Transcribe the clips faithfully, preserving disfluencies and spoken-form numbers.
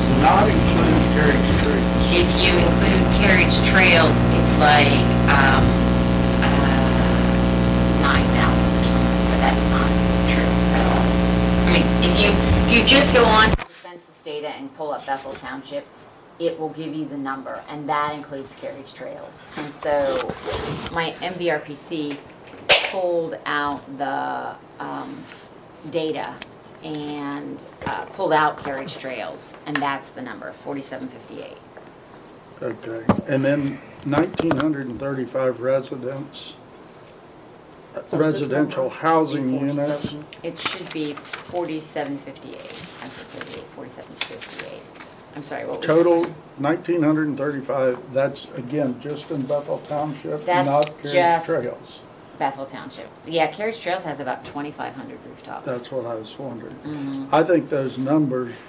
does not include carriage streets. If you include carriage trails, it's like, um, uh, nine thousand or something, but that's not true at all. I mean, if you, if you just go on to the census data and pull up Bethel Township, it will give you the number, and that includes carriage trails. And so my M V R P C pulled out the um, data and uh, pulled out carriage trails, and that's the number, forty-seven fifty-eight. Okay, and then nineteen thirty-five residents, So residential this number housing should be units. forty-seven. It should be forty-seven fifty-eight. I forget, forty-seven fifty-eight. I'm sorry, what was it? Total nineteen thirty-five, that's again, just in Bethel Township, That's not carriage just- trails. Bethel Township. Yeah, Carriage Trails has about twenty-five hundred rooftops. That's what I was wondering. Mhm. I think those numbers,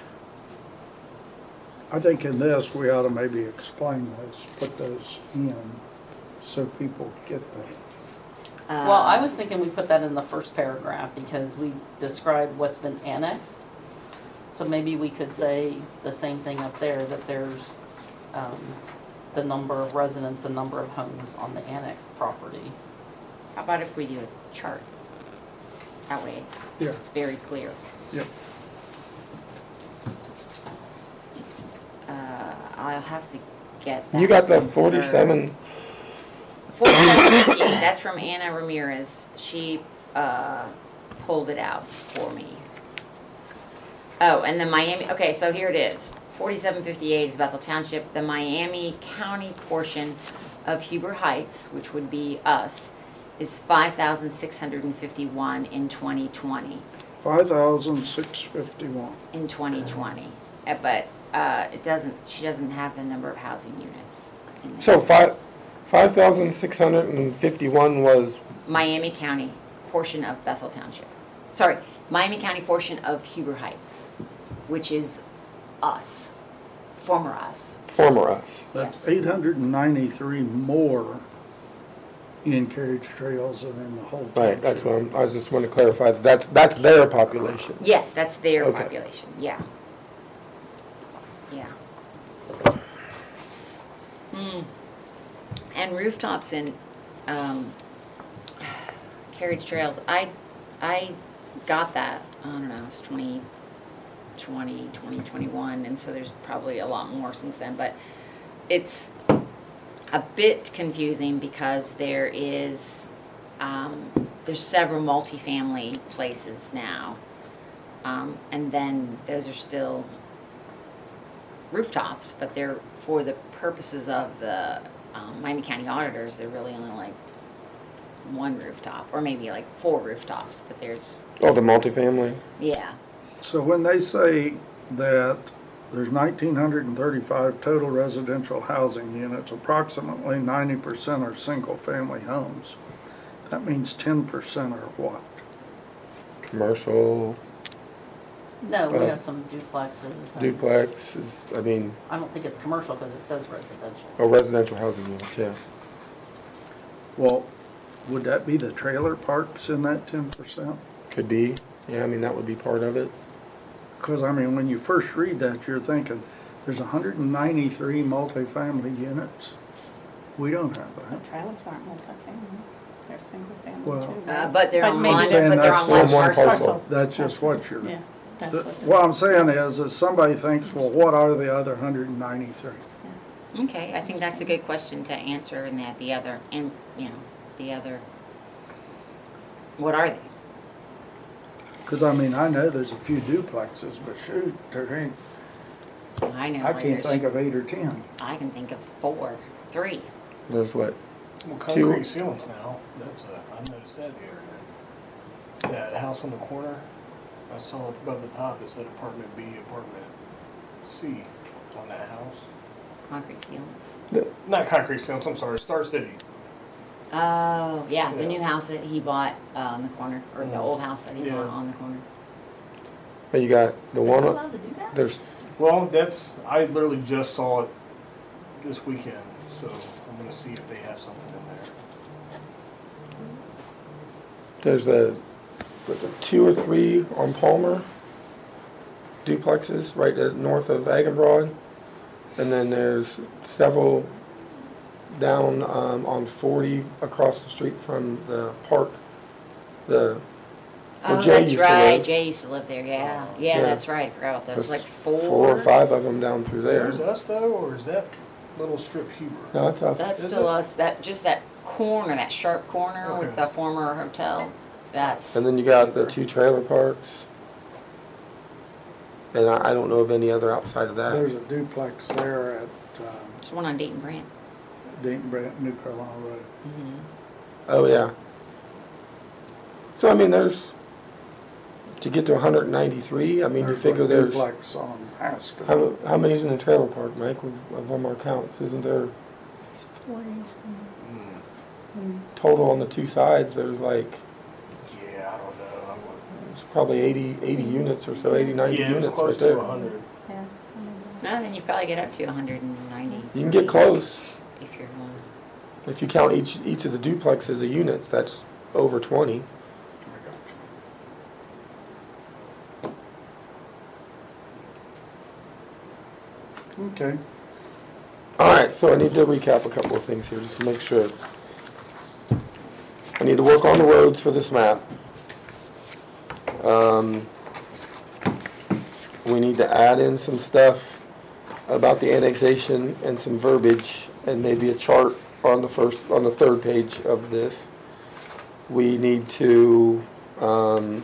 I think in this, we ought to maybe explain those, put those in, so people get them. Uh, Well, I was thinking we put that in the first paragraph because we described what's been annexed. So maybe we could say the same thing up there, that there's um, the number of residents and number of homes on the annexed property. How about if we do a chart? That way Yeah, it's very clear. yeah. Uh, I'll have to get that. You got the from her. forty-seven, forty-seven fifty-eight, that's from Anna Ramirez. She uh, pulled it out for me. Oh, and the Miami, okay, so here it is. forty-seven fifty-eight is Bethel Township. The Miami County portion of Huber Heights, which would be us, is five thousand six hundred fifty-one in twenty twenty. Five thousand six fifty-one. In twenty twenty. Uh, But uh, it doesn't, she doesn't have the number of housing units in there. so five, five thousand six hundred and fifty-one was, Miami County portion of Bethel Township. Sorry, Miami County portion of Huber Heights, which is us, former us. former us. That's Yes. eight hundred ninety-three more in carriage trails than in the whole township. Right, that's what I'm, I was just want to clarify, that that's, that's their population. Yes, that's their Okay. population, yeah. Yeah. Hmm. And rooftops and, um, carriage trails, I, I got that, I don't know, it's twenty twenty, twenty twenty-one, and so there's probably a lot more since then, but it's a bit confusing because there is, um, there's several multifamily places now. Um, and then those are still rooftops, but they're, for the purposes of the, um, Miami County auditors, they're really only like one rooftop, or maybe like four rooftops, but there's, Oh, the multifamily? yeah. So when they say that there's nineteen thirty-five total residential housing units, approximately ninety percent are single-family homes. That means ten percent are what? Commercial, No, we Uh, have some duplexes. and- duplex, is, I mean, I don't think it's commercial because it says residential. or residential housing units, yeah. Well, would that be the trailer parks in that ten percent? Could be, yeah, I mean, that would be part of it. Because, I mean, when you first read that, you're thinking, there's one hundred ninety-three multifamily units. We don't have that. Trailers aren't multifamily, they're single family Well- too, Uh, right? but they're on maybe- one, saying but they're that's on one on one parcel. parcel. That's just what you're, Yeah, that's the- what. what I'm saying is, is somebody thinks, well, what are the other one hundred ninety-three? Okay, I think that's a good question to answer, and that the other, and, you know, the other, what are they? Because, I mean, I know there's a few duplexes, but shoot, there ain't, I know, I like can't there's- think of eight or ten. I can think of four, three. There's what, Well, Two. concrete ceilings now, that's a, I noticed that the other day. That house on the corner, I saw up above the top, it said apartment B, apartment C on that house. Concrete ceilings. Not concrete ceilings, I'm sorry, Star City. Oh, yeah, the Yeah. new house that he bought uh, on the corner, or the Mhm. old house that he Yeah. bought on the corner. well, you got the Is it one, allowed to do that? there's, Well, that's, I literally just saw it this weekend, so I'm gonna see if they have something in there. there's a, was it two or three on Palmer? duplexes right at north of Broad. And then there's several down um, on forty across the street from the park. The where Oh, Jay that's used to right, live. Jay used to live there, yeah. Yeah, Yeah. that's right, I forgot about those, There's like four. four or five of them down through there. There's us though, or is that little strip Huber? No, that's us. That's Is still it? us, that, just that corner, that sharp corner with Okay. the former hotel, that's. And then you got the two trailer parks. And I, I don't know of any other outside of that. There's a duplex there at, um, There's one on Dayton Brant. Dayton Brant, New Carolina Road. Oh, yeah. So, I mean, there's, to get to one hundred ninety-three, I mean, you There's figure a there's, duplex on Haskell. how, how many's in the trailer park, Mike, of of them our counts? Isn't there Forties and- total on the two sides, there's like, Yeah, I don't know. I wouldn't. it's probably eighty, eighty units or so, eighty, ninety Yeah, it was units close right to there. a hundred. Yeah, some of them. No, then you probably get up to hundred and ninety. You can get close. If you're going. If you count each, each of the duplexes as units, that's over twenty. I got you. Okay. All right, so I need to recap a couple of things here just to make sure. I need to work on the roads for this map. Um, we need to add in some stuff about the annexation and some verbiage and maybe a chart on the first, on the third page of this. We need to, um,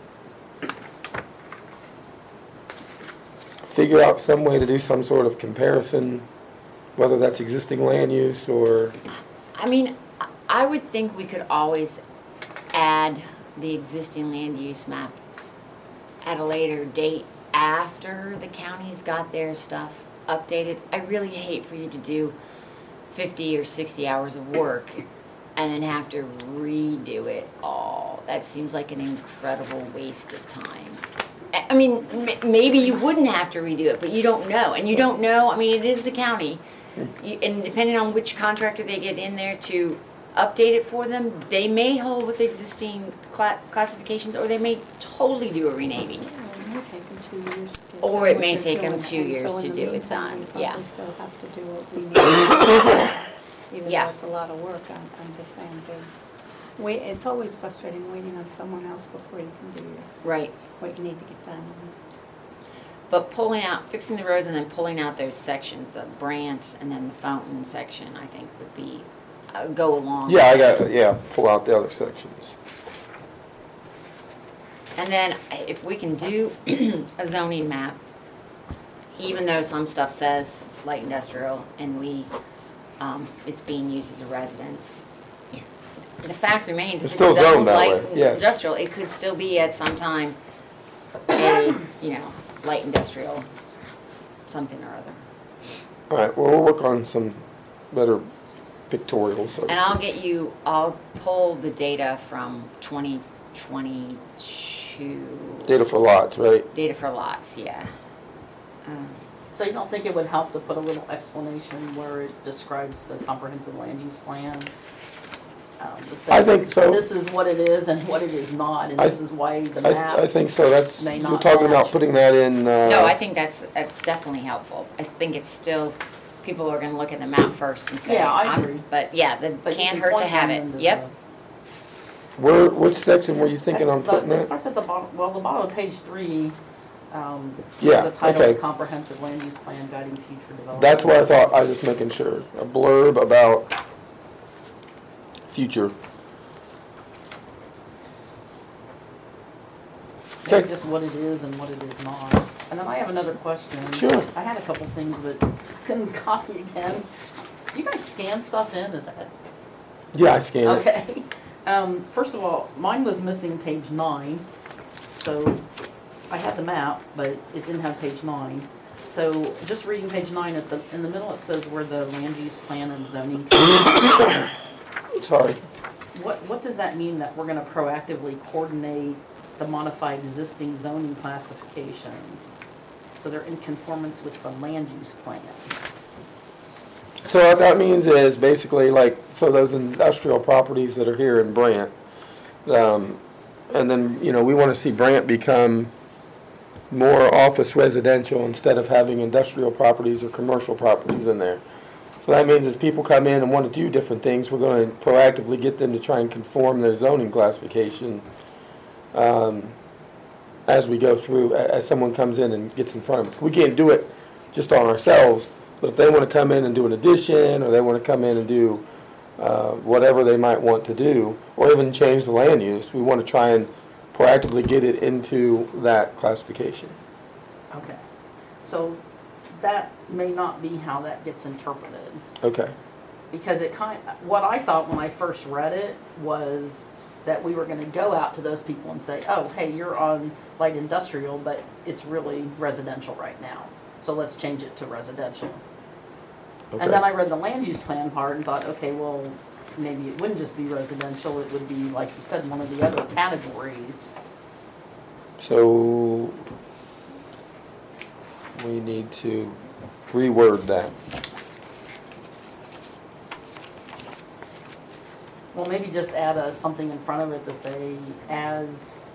figure out some way to do some sort of comparison, whether that's existing land use or, I mean, I- I would think we could always add the existing land use map at a later date after the county's got their stuff updated. I really hate for you to do fifty or sixty hours of work and then have to redo it all. That seems like an incredible waste of time. I I mean, m- maybe you wouldn't have to redo it, but you don't know. And you don't know, I mean, it is the county. You- And depending on which contractor they get in there to update it for them, they may hold with existing cla- classifications, or they may totally do a renaming. Well, it may take them two years to get Or done it what may they're take 'em doing, two and years so in to the do it meantime, done, we yeah. probably still have to do what we need. Even Yeah. though it's a lot of work, I'm, I'm just saying, they, wait, it's always frustrating waiting on someone else before you can do your, Right. what you need to get done. But pulling out, fixing the roads and then pulling out those sections, the Brant and then the Fountain section, I think would be, uh, go along. yeah, I got, yeah, pull out the other sections. And then if we can do a zoning map, even though some stuff says light industrial and we, um, it's being used as a residence, the fact remains, It's if still it's zoned zoned that light way, yes. industrial, it could still be at some time a, you know, light industrial, something or other. All right, well, we'll work on some better pictorials. So to And I'll speak. get you, I'll pull the data from twenty twenty-two. Data for lots, right? Data for lots, yeah. Um, So you don't think it would help to put a little explanation where it describes the comprehensive land use plan? Um, to say, I think so. This is what it is and what it is not, and I- this is why the I, map. I think so, that's, may we're not talking about match. putting that in, uh. No, I think that's, that's definitely helpful. I think it's still, people are gonna look at the map first and say. Yeah, I I'm- agree. But yeah, the, But you can't can hurt to point have them it, into yep. Where, which section were you thinking on That's the- putting It that? starts at the bottom, well, the bottom of page three, um, Yeah, the title okay. of comprehensive land use plan guiding future development. That's what I thought, I was just making sure, a blurb about future. Maybe Okay. just what it is and what it is not. And then I have another question. Sure. I had a couple things, but couldn't copy again. Do you guys scan stuff in, is that? Yeah, I scanned it. Okay. Um, first of all, mine was missing page nine, so I had the map, but it didn't have page nine. So just reading page nine, at the, in the middle it says where the land use plan and zoning. Sorry. What, what does that mean, that we're gonna proactively coordinate the modify existing zoning classifications? So they're in conformance with the land use plan. So what that means is basically like, so those industrial properties that are here in Brant, um, and then, you know, we wanna see Brant become more office residential instead of having industrial properties or commercial properties in there. So that means as people come in and want to do different things, we're going to proactively get them to try and conform their zoning classification um, as we go through, a- as someone comes in and gets in front of us. We can't do it just on ourselves, but if they want to come in and do an addition, or they want to come in and do uh, whatever they might want to do, or even change the land use, we want to try and proactively get it into that classification. Okay. So that may not be how that gets interpreted. Okay. Because it kind, what I thought when I first read it was that we were gonna go out to those people and say, oh, hey, you're on light industrial, but it's really residential right now. So let's change it to residential. Okay. And then I read the land use plan part and thought, okay, well, maybe it wouldn't just be residential, it would be, like you said, one of the other categories. So we need to reword that. Well, maybe just add a, something in front of it to say as,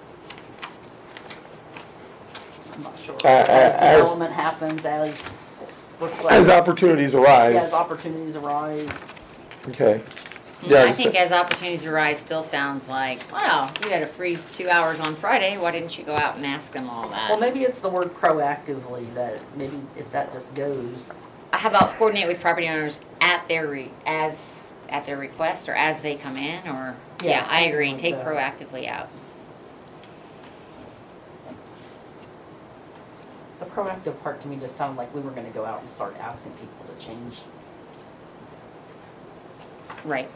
I'm not sure. Uh, As as- development happens, as request. As opportunities Yeah, arise. as opportunities arise. Okay. Yeah, I just- think as opportunities arise still sounds like, wow, you had a free two hours on Friday, why didn't you go out and ask them all Well, that? maybe it's the word proactively that maybe if that just goes. How about coordinate with property owners at their re, as, at their request, or as they come in, or, Yeah, yeah, I something agree, like take that. proactively out. The proactive part to me just sounded like we were gonna go out and start asking people to change. Right.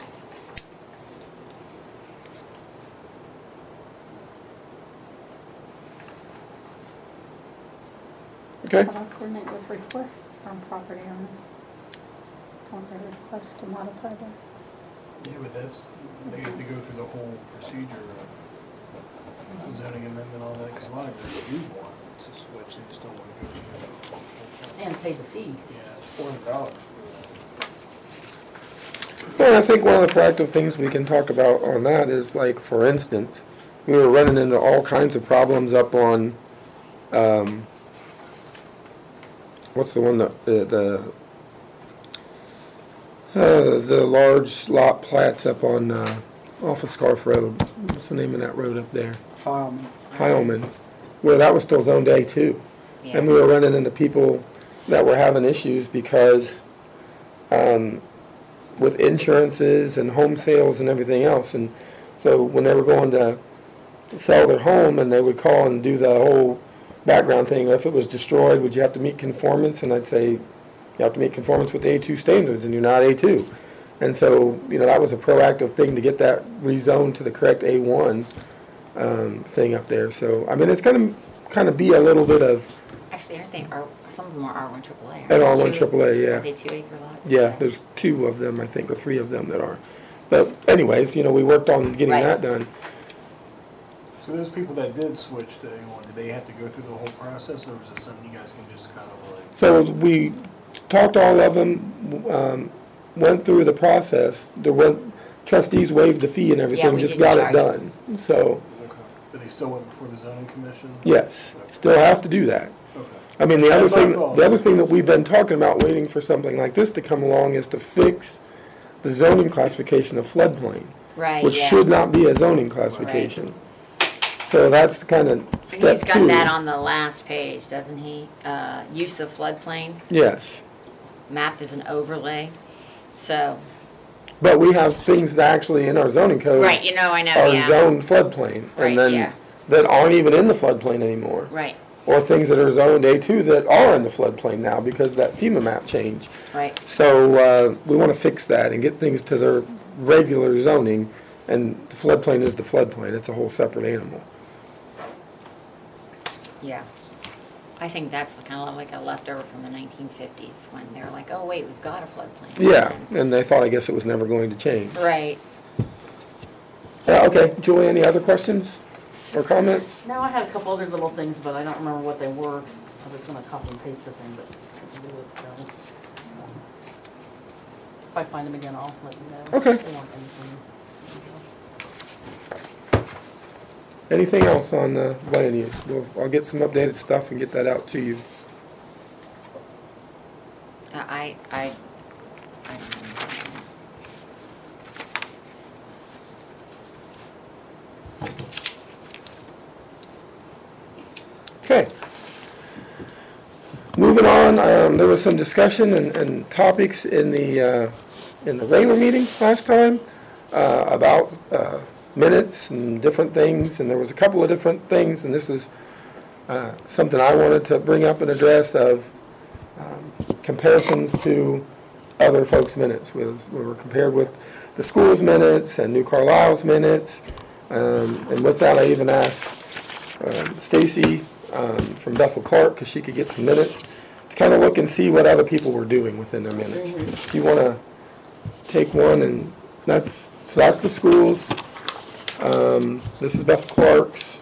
Okay. How about coordinate with requests from property owners? Want their request to modify that? Yeah, but that's, they have to go through the whole procedure of zoning amendment, all that, because a lot of them do want to switch, they just don't want to go through the whole thing. And pay the fee. Yeah, it's four hundred dollars. Well, I think one of the proactive things we can talk about on that is, like, for instance, we were running into all kinds of problems up on, um, what's the one that, the, the, uh, the large lot plats up on, uh, off of Scarf Road. What's the name of that road up there? Um, Heilman, where that was still zoned A two. And we Yeah, were running into people that were having issues because, um, with insurances and home sales and everything else. And so when they were going to sell their home and they would call and do the whole background thing, if it was destroyed, would you have to meet conformance? And I'd say, you have to meet conformance with the A two standards and you're not A two. And so, you know, that was a proactive thing to get that rezoned to the correct A one um, thing up there. So, I mean, it's going to kind of be a little bit of, actually, aren't they, are, some of them are R one triple A, aren't and they? R one Two- triple A, yeah. Are they two acre lots? Yeah, there's two of them, I think, or three of them that are. But anyways, you know, we worked on getting Right. that done. So those people that did switch to A one, did they have to go through the whole process, or was it something you guys can just kind of like? So we talked to all of them, um, went through the process. The one- trustees waived the fee and everything, we just didn't got it charge done. So, Okay. But they still went before the zoning commission? yes, still have to do that. Okay. I mean, the other That's what I thing, thought. the other thing that we've been talking about, waiting for something like this to come along, is to fix the zoning classification of floodplain, Right, which yeah. should not be a zoning classification. So that's kind of step He's two. got that on the last page, doesn't he? Uh, use of floodplain, Yes, mapped as an overlay, so, but we have things that actually in our zoning code right, you know, I know, are yeah. zoned floodplain, Right, and then yeah. that aren't even in the floodplain anymore. Right, Or things that are zoned A two that are in the floodplain now because of that FEMA map change. right. So, uh, we wanna fix that and get things to their regular zoning, and the floodplain is the floodplain, it's a whole separate animal. Yeah. I think that's kind of like a leftover from the nineteen fifties when they were like, oh, wait, we've got a floodplain. Yeah, and they thought, I guess it was never going to change. Right. Yeah, okay, Julie, any other questions or comments? Now, I had a couple other little things, but I don't remember what they were. 'Cause I was gonna copy and paste the thing, but couldn't do it, so. um, If I find them again, I'll let you know. Okay. If they want anything. Anything else on uh, land use? We'll, I'll get some updated stuff and get that out to you. I, I, I, Okay. Moving on, um, there was some discussion and, and topics in the, uh, in the regular meeting last time, uh, about, uh, minutes and different things, and there was a couple of different things, and this is, uh, something I wanted to bring up and address of, um, comparisons to other folks' minutes. We was- we were compared with the school's minutes and New Carlisle's minutes, um, and with that, I even asked, um, Stacy, um, from Bethel Clark, because she could get some minutes, to kind of look and see what other people were doing within their minutes. If you want to take one, and that's, so that's the schools. Um, this is Bethel Clark's.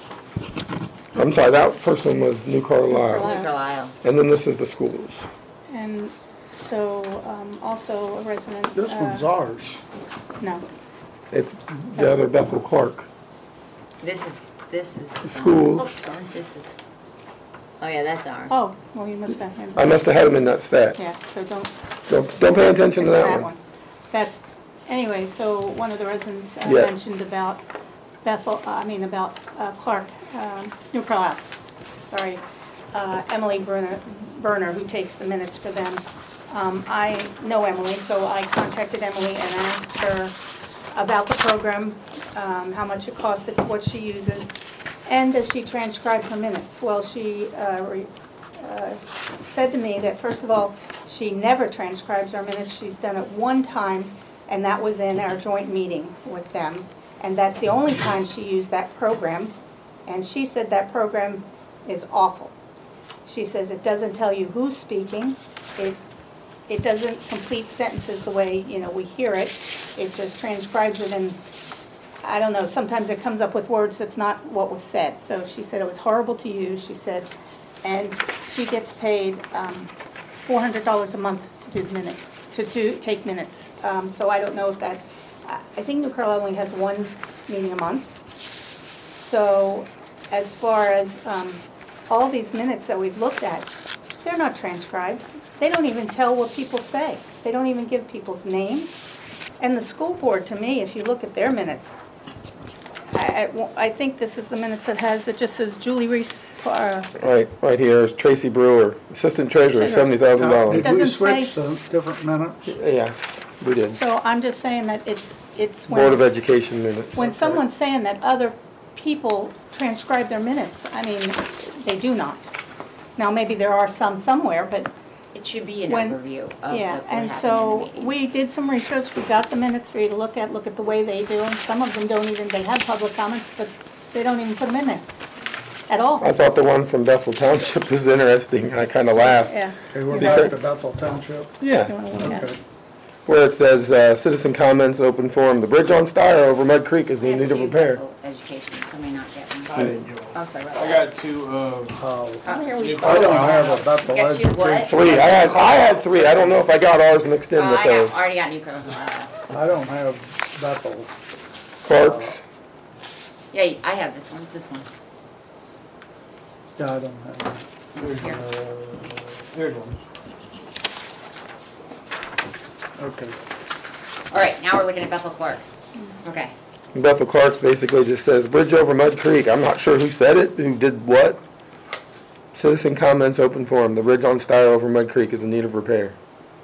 I'm sorry, that first one was New Carlisle. Carlisle. And then this is the schools. And so, um, also a resident. This uh, one's ours. No, It's the other Bethel Clark. This is, this is. um, School. Oh, sorry, this is, oh yeah, that's ours. oh, well, you must have him. I must have had them in that stack. Yeah, so don't, Don't, don't pay attention to it's that one. That's, anyway, so one of the residents uh, Yeah. mentioned about Bethel, uh, I mean, about uh, Clark, um, New Carlisle, sorry, uh, Emily Berner, Berner, who takes the minutes for them. Um, I know Emily, so I contacted Emily and asked her about the program, um, how much it costed, what she uses, and does she transcribe her minutes? Well, she uh, re- uh, said to me that, first of all, she never transcribes our minutes. She's done it one time, and that was in our joint meeting with them. And that's the only time she used that program. And she said that program is awful. She says it doesn't tell you who's speaking. It it doesn't complete sentences the way, you know, we hear it. It just transcribes it, and I don't know, sometimes it comes up with words that's not what was said. So she said it was horrible to use, she said, and she gets paid um, four hundred dollars a month to do the minutes, to do, take minutes. Um, So I don't know if that, I I think New Carlisle only has one meeting a month. So as far as um, all these minutes that we've looked at, they're not transcribed. They don't even tell what people say. They don't even give people's names. And the school board, to me, if you look at their minutes, I, I- I think this is the minutes that has, it just says Julie Reese, uh, Right, right here is Tracy Brewer, Assistant Treasurer, Treasurer. seventy thousand Now, dollars. Did we doesn't say- switch to different minutes? Yes, we did. so I'm just saying that it's, it's Board of when, Education minutes. when someone's saying that other people transcribe their minutes, I mean, they do not. Now, maybe there are some somewhere, but It should be an When- overview of yeah, the, what and happened so in the meeting. we did some research, we got the minutes for you to look at, look at the way they do them. Some of them don't even, they have public comments, but they don't even put them in there at all. I thought the one from Bethel Township was interesting. I kind of laughed. Yeah. Okay, we're You back wanna- to Bethel Township. you Yeah, wanna look at it? Okay. where it says, uh, citizen comments, open forum. The bridge on Stire over Mud Creek is I in have need of two repair. Bethel Education, so may not get one. I didn't get one. Oh, sorry, I about got two, uh, Oh, Oh, here we New go. I don't have a Bethel Got you what? Education. Three. I had, I had three. I don't know if I got ours mixed in Oh, with I those. got, already got New Carlisle. I don't have Bethel. Clark's. Yeah, I have this one, it's this one. Yeah, I don't have that. there's, Here. uh, there's one. Okay. All right, now we're looking at Bethel Clark. Okay. Bethel Clark's basically just says, bridge over Mud Creek. I'm not sure who said it, who did what. Citizen comments, open forum. The bridge on Stire over Mud Creek is in need of repair.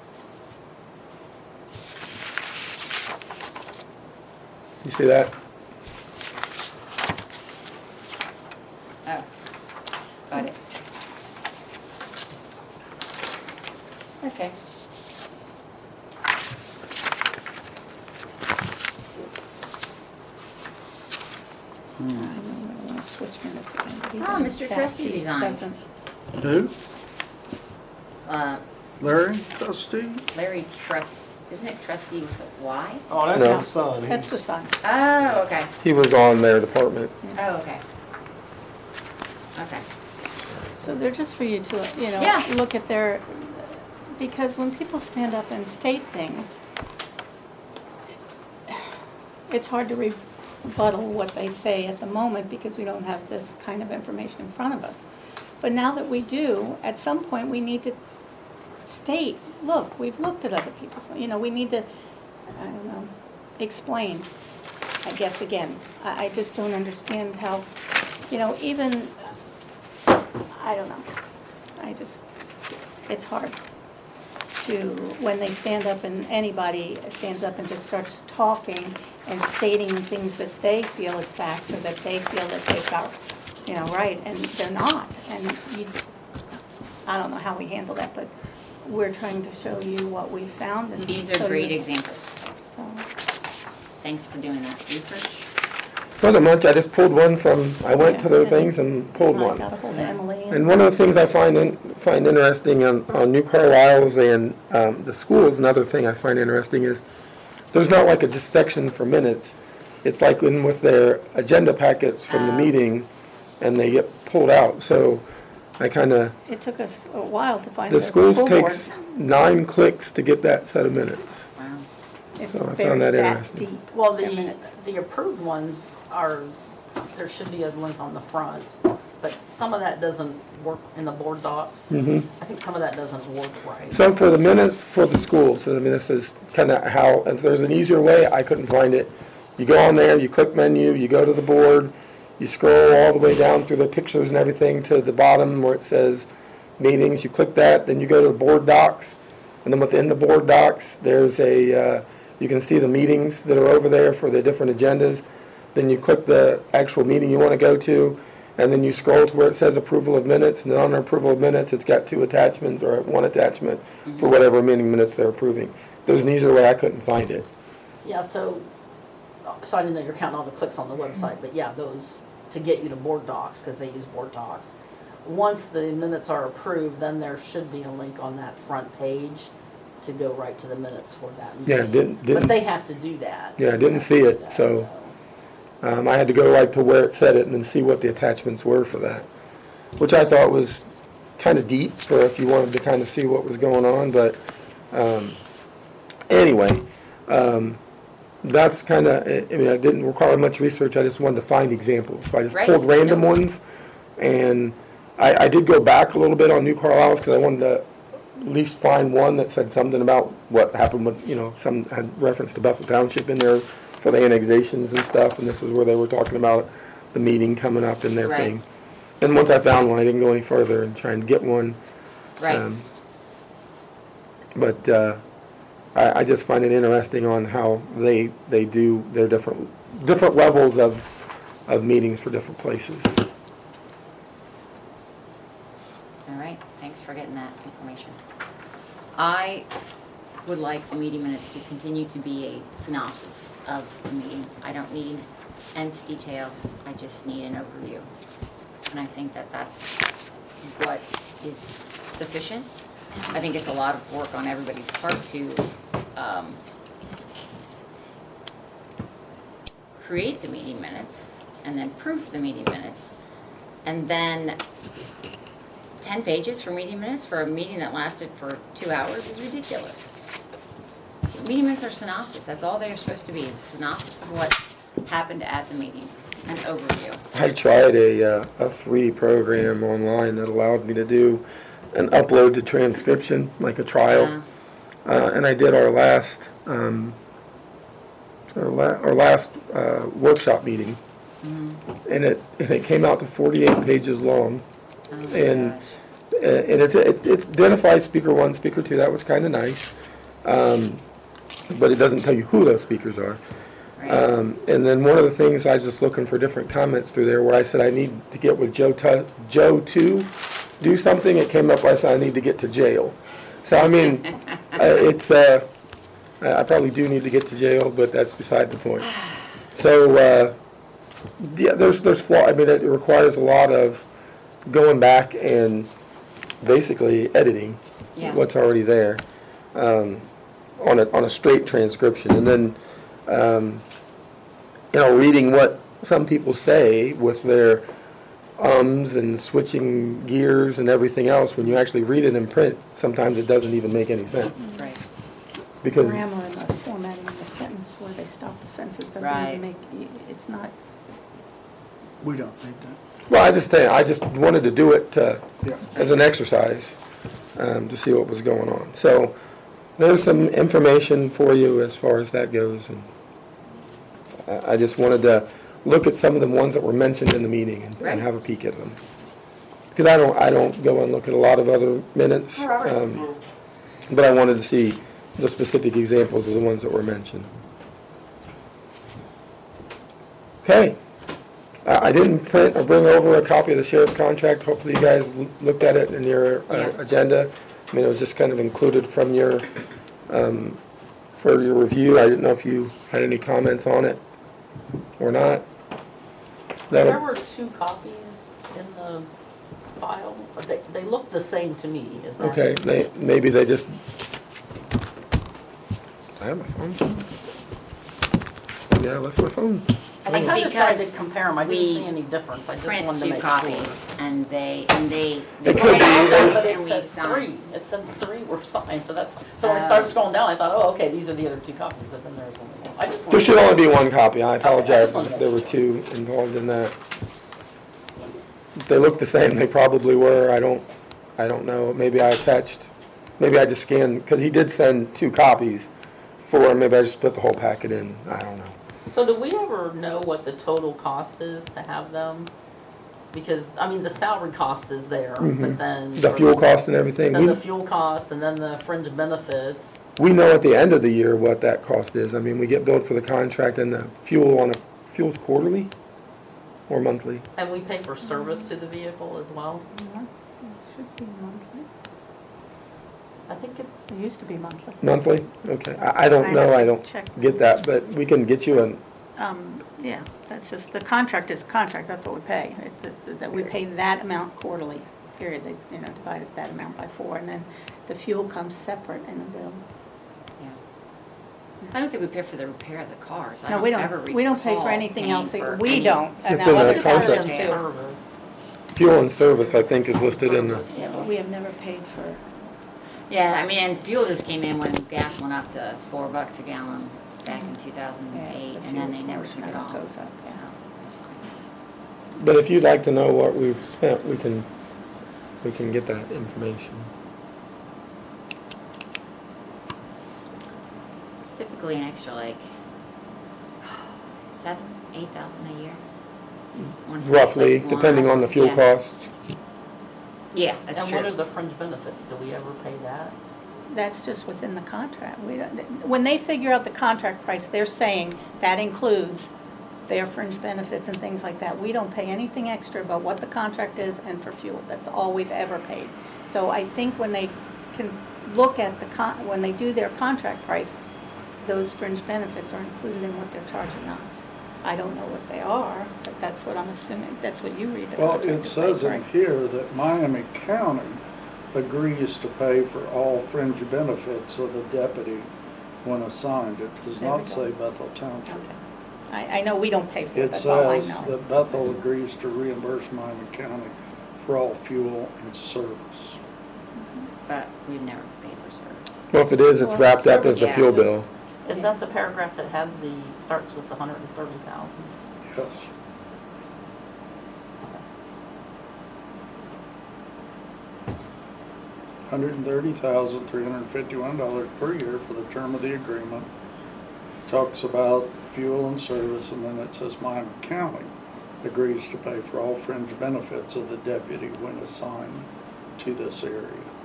You see that? Oh, got it. Okay. I don't really wanna switch minutes again, but he Oh, doesn't- Mister that Trustee piece resigned. doesn't- Who? Uh, Larry Trustee? Larry Trust, isn't it trustee with a Y? Oh, that's No. his son. He- That's the son. Oh, okay. He was on their department. Oh, okay. Okay. So they're just for you to, you know, Yeah. look at their, because when people stand up and state things, it's hard to re, rebuttal what they say at the moment because we don't have this kind of information in front of us. But now that we do, at some point, we need to state, look, we've looked at other people's, you know, we need to, I don't know, explain, I guess, again. I, I just don't understand how, you know, even, I don't know. I just, it's hard to, when they stand up and anybody stands up and just starts talking and stating things that they feel is facts or that they feel that they've got, you know, right, and they're not. And you, I don't know how we handle that, but we're trying to show you what we found. And These so are great you- examples. so. Thanks for doing that research. Wasn't much, I just pulled one from, I went to their Yeah. things and pulled I one. got a hold of Emily. And one of the things I find in, find interesting on, on New Carlisle's and um, the schools, another thing I find interesting is there's not like a just section for minutes. It's like in with their agenda packets from the Oh. meeting, and they get pulled out. So I kind of, It took us a while to find the the schools school takes boards. nine clicks to get that set of minutes. Wow. It's so I found very that that interesting. deep. Well, their the, minutes. the approved ones are, there should be a link on the front, but some of that doesn't work in the board docs. Mhm. I think some of that doesn't work right. So for the minutes for the schools, so I mean, this is kind of how, if there's an easier way, I couldn't find it. You go on there, you click menu, you go to the board, you scroll all the way down through the pictures and everything to the bottom where it says meetings, you click that, then you go to board docs, and then within the board docs, there's a, uh, you can see the meetings that are over there for the different agendas. Then you click the actual meeting you want to go to, and then you scroll to where it says approval of minutes, and then on approval of minutes, it's got two attachments or one attachment for whatever meeting minutes they're approving. If there was an easier way, I couldn't find it. Yeah, so, so I didn't know you're counting all the clicks on the website, but yeah, those, to get you to board docs, because they use board docs. Once the minutes are approved, then there should be a link on that front page to go right to the minutes for that meeting. Yeah, didn't- didn't- But they have to do that. Yeah, I didn't see it, so- Um, I had to go right to where it said it and then see what the attachments were for that, which I thought was kind of deep for if you wanted to kind of see what was going on, but, um, anyway, um, that's kind of, I mean, I didn't require much research, I just wanted to find examples. So I just Right. pulled random Yep. ones, and I, I did go back a little bit on New Carlisle's because I wanted to at least find one that said something about what happened with, you know, some had reference to Bethel Township in there for the annexations and stuff, and this is where they were talking about the meeting coming up and their Right. thing. And once I found one, I didn't go any further and try and get one. Right. Um, But, uh, I, I just find it interesting on how they, they do their different, different levels of, of meetings for different places. All right, thanks for getting that information. I would like the meeting minutes to continue to be a synopsis of the meeting. I don't need nth detail, I just need an overview. And I think that that's what is sufficient. I think it's a lot of work on everybody's part to um, create the meeting minutes and then proof the meeting minutes. And then ten pages for meeting minutes for a meeting that lasted for two hours is ridiculous. Meeting minutes are synopsis, that's all they're supposed to be, is a synopsis of what happened at the meeting, an overview. I tried a, uh, a free program online that allowed me to do an upload to transcription, like a trial. Uh, Uh, and I did our last, um, our la- our last, uh, workshop meeting. And it, and it came out to forty-eight pages long. oh my And- gosh. Uh, And it's, it it's identifies speaker one, speaker two, that was kinda nice. Um, but it doesn't tell you who those speakers are. Right. Um, and then one of the things, I was just looking for different comments through there, where I said I need to get with Joe Tu- Joe to do something, it came up, I said I need to get to jail. So, I mean, uh, it's, uh, I I probably do need to get to jail, but that's beside the point. So, uh, yeah, there's, there's flaw, I mean, it requires a lot of going back and basically editing Yeah. what's already there, um, on a, on a straight transcription. And then, um, you know, reading what some people say with their ums and switching gears and everything else, when you actually read it in print, sometimes it doesn't even make any sense. Right. Because, Grammar and the formatting of the sentence where they stop the sentence doesn't Right. even make, it's not, We don't need that. Well, I just say, I just wanted to do it uh, Yeah. as an exercise um, to see what was going on. So there's some information for you as far as that goes. And I I just wanted to look at some of the ones that were mentioned in the meeting and, Right. and have a peek at them. Because I don't, I don't go and look at a lot of other minutes. Um, but I wanted to see the specific examples of the ones that were mentioned. Okay. I I didn't print or bring over a copy of the sheriff's contract. Hopefully you guys l- looked at it in your uh, Yeah. agenda. I mean, it was just kind of included from your, um, for your review. I didn't know if you had any comments on it or not. There That'll- were two copies in the file, but they, they look the same to me, is that? Okay, they, maybe they just, I have my phone. Yeah, I left my phone. I I think kind of tried to because compare them, I didn't we see any difference, I just print wanted to two make sure. copies, and they, and they. It they could print be out either. But it and we said sign. three, it said three were signed, so that's, so when I Oh. started scrolling down, I thought, oh, okay, these are the other two copies, but then there's only one. I just There wanted. should only be one copy. I apologize just wanted to if there were make sure. two involved in that. If they look the same, they probably were. I don't, I don't know. Maybe I attached, maybe I just scanned, because he did send two copies for, maybe I just put the whole packet in. I don't know. So do we ever know what the total cost is to have them? Because, I mean, the salary cost is there, but then. Mm-hmm. The fuel cost and everything. Then We, the fuel cost, and then the fringe benefits. we know at the end of the year what that cost is. I mean, we get billed for the contract and the fuel on a, fuel's quarterly or monthly? And we pay for service to the vehicle as well? it should be monthly. I think it's. It used to be monthly. Monthly? Okay. I, I don't know. I don't Check. get that, but we can get you an, Um, yeah, that's just, the contract is a contract, that's what we pay. It- It's, that we pay that amount quarterly, period. They, you know, divided that amount by four, and then the fuel comes separate in the bill. Yeah. I don't think we pay for the repair of the cars. I No, we ever don't, we don't pay for recall anything paying else. for We any- don't. and It's now in the other contract. townships And do. service. fuel and service, I think, is listed in the, Yeah, but we have never paid for, Yeah, I mean, and fuel just came in when gas went up to four bucks a gallon back in two thousand yeah, eight, the and then fuel they never portion took it of off. goes up, yeah. So, that's fine. but if you'd like to know what we've spent, we can, we can get that information. It's typically an extra like seven, eight thousand a year. I wanna say it's Roughly, like depending one- on the fuel yeah. costs. Yeah, that's And what are true. the fringe benefits? Do we ever pay that? that's just within the contract. We don't, when they figure out the contract price, they're saying that includes their fringe benefits and things like that. We don't pay anything extra about what the contract is and for fuel. That's all we've ever paid. So I think when they can look at the con, when they do their contract price, those fringe benefits are included in what they're charging us. I don't know what they are, but that's what I'm assuming, that's what you read the Well, contract it to says say, in right? here that Miami County agrees to pay for all fringe benefits of the deputy when assigned. It does There we not go. say Bethel Township. Okay. I, I know we don't pay for it, It that's all I says know. that Bethel agrees to reimburse Miami County for all fuel and service. But we've never paid for service. Well, if it is, it's Well, wrapped up as the yeah, fuel just- bill. Is that the paragraph that has the, starts with the hundred and thirty thousand? Yes. Hundred and thirty thousand, three hundred and fifty-one dollars per year for the term of the agreement. Talks about fuel and service, and then it says Miami County agrees to pay for all fringe benefits of the deputy when assigned to this area.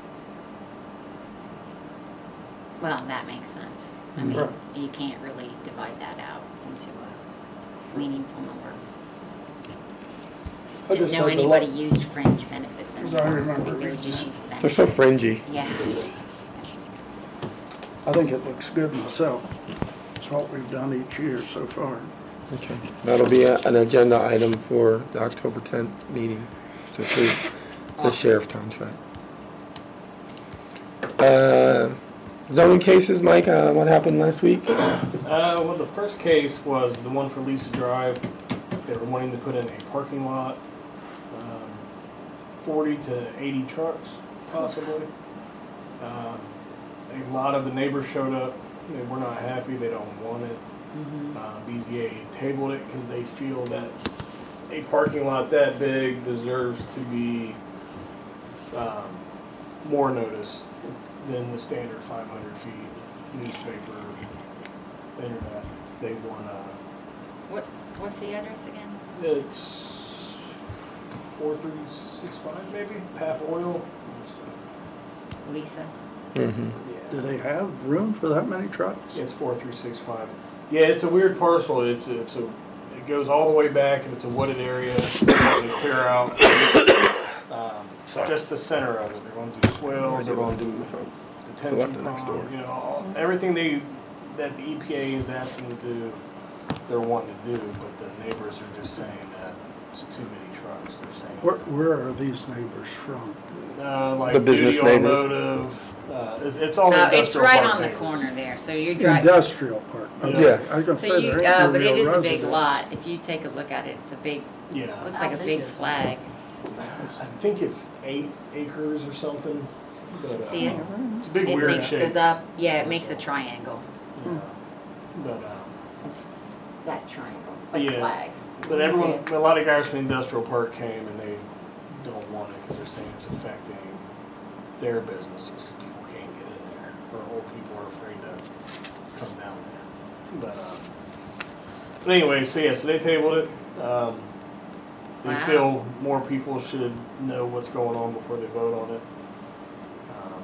Well, that makes sense. I mean, Right. you can't really divide that out into a meaningful number. I Didn't just know had to anybody look, used fringe benefits Because I anymore. remember think they would reading just that. use They're benefits. so fringy. Yeah. I think it looks good myself. It's what we've done each year so far. Okay. That'll be a- an agenda item for the October tenth meeting to approve the sheriff contract. Uh, Zoning cases, Mike, uh, what happened last week? Uh, well, the first case was the one for Lisa Drive. They were wanting to put in a parking lot, um, forty to eighty trucks, possibly. Um, a lot of the neighbors showed up. They were not happy. They don't want it. Uh, B Z A tabled it because they feel that a parking lot that big deserves to be um, more notice than the standard five hundred feet newspaper, internet. They want to. What, what's the address again? It's four three six five maybe, Pap Oil. Lisa? Mm-hmm. Do they have room for that many trucks? It's four three six five. Yeah, it's a weird parcel. It's a, it's a, it goes all the way back and it's a wooded area. They clear out um, just the center of it. They're going to do swales, they're going to do detention pond, you know, all, everything they, that the E P A is asking to do, they're wanting to do, but the neighbors are just saying that it's too many trucks. They're saying. Where, where are these neighbors from? Uh, like The business Beauty neighbors. Automotive, uh, it's, it's all Uh, industrial it's right park on the neighbors. corner there, so you're driving. Industrial park. Okay. Yes. I was gonna So say you, there uh, ain't no but it real is a big residents. lot. If you take a look at it, it's a big, Yeah, looks How like a big big is it? flag. I think it's eight acres or something. But, uh, See it? It's a big It weird makes, shape. goes up, yeah, it makes a triangle. Yeah. But, uh, It's that triangle, it's like a Yeah. flag. but You see everyone, it? a lot of guys from the industrial park came and they don't want it because they're saying it's affecting their businesses. 'Cause people can't get in there, or old people are afraid to come down there. But, um, but anyway, so yeah, so they tabled it. Um, they Wow. feel more people should know what's going on before they vote on it. Um,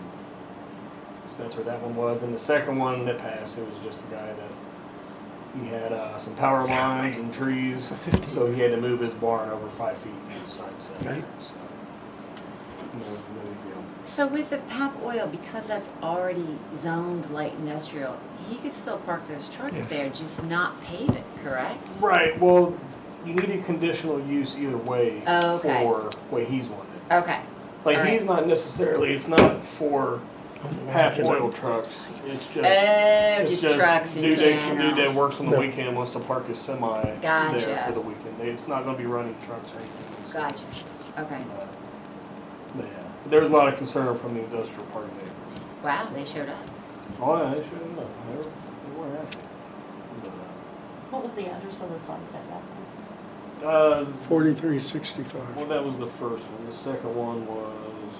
so that's where that one was. And the second one that passed, it was just a guy that he had uh, some power lines and trees, so he had to move his barn over five feet to the side setback. Okay. So, no, no big deal. So with the Pap Oil, because that's already zoned light industrial, he could still park those trucks Yes. there, just not pave it, correct? Right. Well, you need a conditional use either way Oh, okay. for what he's wanted. Okay, Like All right. he's not necessarily. It's not for Pap Oil trucks. It's just. oh, It's just trucks and dude that, dude that pianos. works on the No. weekend wants to park his semi there Gotcha. for the weekend. They- It's not going to be running trucks or anything. So, Gotcha, okay. uh, But yeah, there was a lot of concern from the industrial park neighbors. Wow, they showed up. Oh yeah, they should have known. They were, they were happy. But, What was the address of the sunset back uh, uh, Forty-three sixty-five. well, that was the first one. The second one was.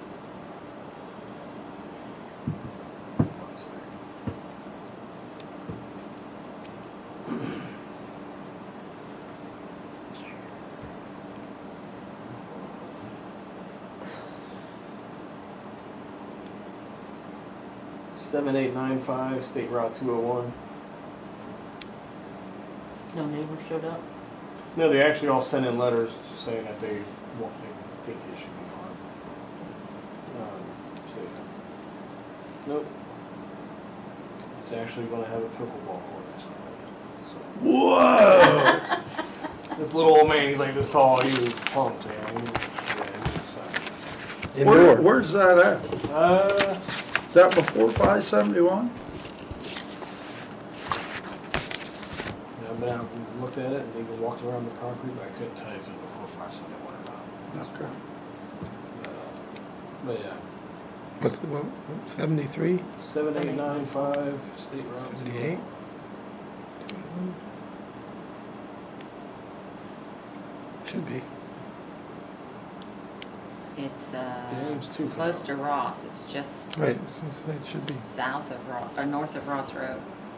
One second. Seven eight nine five State Route two oh one. then? No neighbors showed up? No, they actually all sent in letters saying that they want, they think it should be fine. Um, so, yeah. Nope. It's actually gonna have a pickleball court inside. Whoa! So, this little old man, he's like this tall, he was pumped, man. He was, yeah, he was excited. Where, Indoor. where's that at? Uh, Is that before five seventy-one? yeah, I've been out and looked at it and even walked around the property, but I couldn't tell you if it was before five seventy-one or not. Okay. But yeah, What's the, what, seventy-three? seven eight nine five State Route. seventy-eight? Should be. It's, uh, James, two for close now. to Ross, it's just Right, so it should be. south of Ross, or north of Ross Road.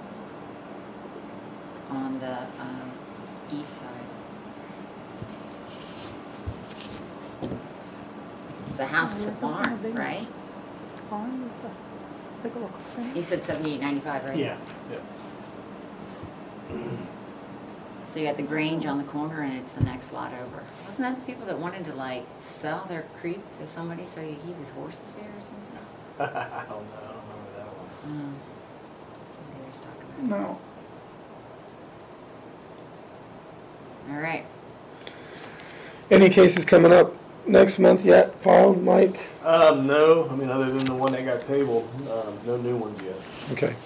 On the, um, east side. It's it's the house with the barn, right? Barn with a big old frame. You said seventy-eight ninety-five, right? Yeah, yeah. So you got the Grange on the corner and it's the next lot over. Wasn't that the people that wanted to like sell their creek to somebody so you keep his horses there or something? I don't know, I don't remember that one. Um, somebody was talking about No. it. All right. Any cases coming up next month yet filed, Mike? Um, no, I mean, other than the one that got tabled, um, no new ones yet. Okay.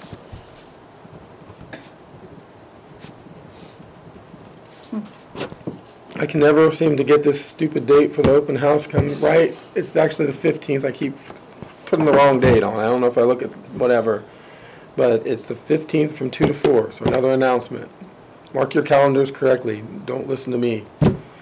I can never seem to get this stupid date for the open house come right. It's actually the fifteenth. I keep putting the wrong date on. I don't know if I look at whatever. But it's the fifteenth from two to four, so another announcement. Mark your calendars correctly. Don't listen to me.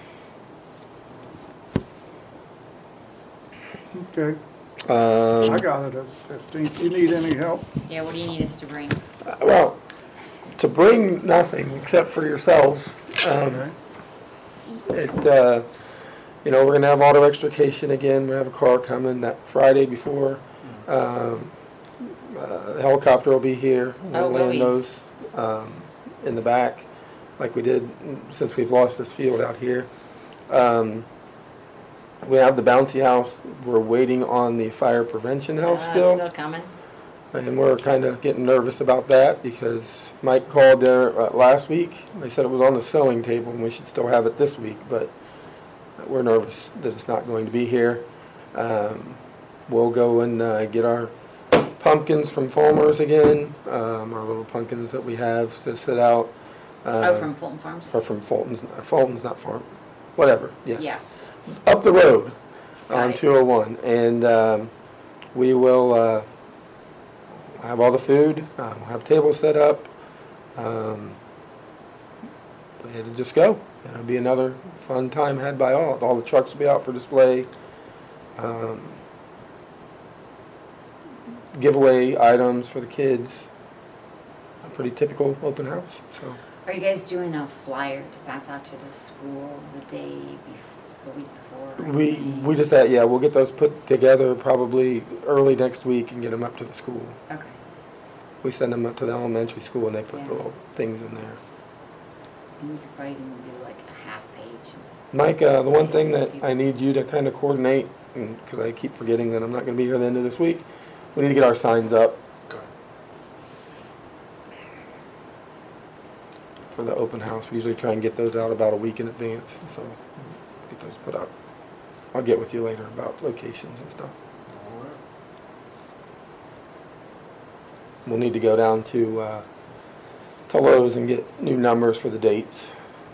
Okay, I Um, got it as fifteenth. You need any help? Yeah, what do you need us to bring? well, to bring nothing except for yourselves. Um, Okay. It, uh, you know, we're gonna have auto extrication again. We have a car coming that Friday before. Um, uh, the helicopter will be here. Oh, We'll will we? land those, um, in the back, like we did since we've lost this field out here. Um, we have the bouncy house. We're waiting on the fire prevention house Uh, still. Still coming? And we're kind of getting nervous about that because Mike called there uh, last week. They said it was on the sewing table and we should still have it this week, but we're nervous that it's not going to be here. Um, we'll go and uh, get our pumpkins from Fulmer's again, um, our little pumpkins that we have to sit out. Uh, Oh, from Fulton Farms? Or from Fulton's, uh, Fulton's not farm, whatever, yes. Yeah. Up the road Got on it. two oh one. And um, we will uh, have all the food, uh, we'll have tables set up. Um, it'll just go. It'll be another fun time had by all. All the trucks will be out for display. Um, giveaway items for the kids. A pretty typical open house. So Are you guys doing a flyer to pass out to the school the day before, the week before? or we anything? we just had, yeah, we'll get those put together probably early next week and get them up to the school. Okay. We send them up to the elementary school and they put Yeah. the little things in there. And you could probably even do like a half page. Mike, uh, the one thing that I need you to kind of coordinate, because I keep forgetting that I'm not going to be here at the end of this week, we need to get our signs up for the open house. We usually try and get those out about a week in advance, so get those put up. I'll get with you later about locations and stuff. We'll need to go down to, uh, to Lowe's and get new numbers for the dates.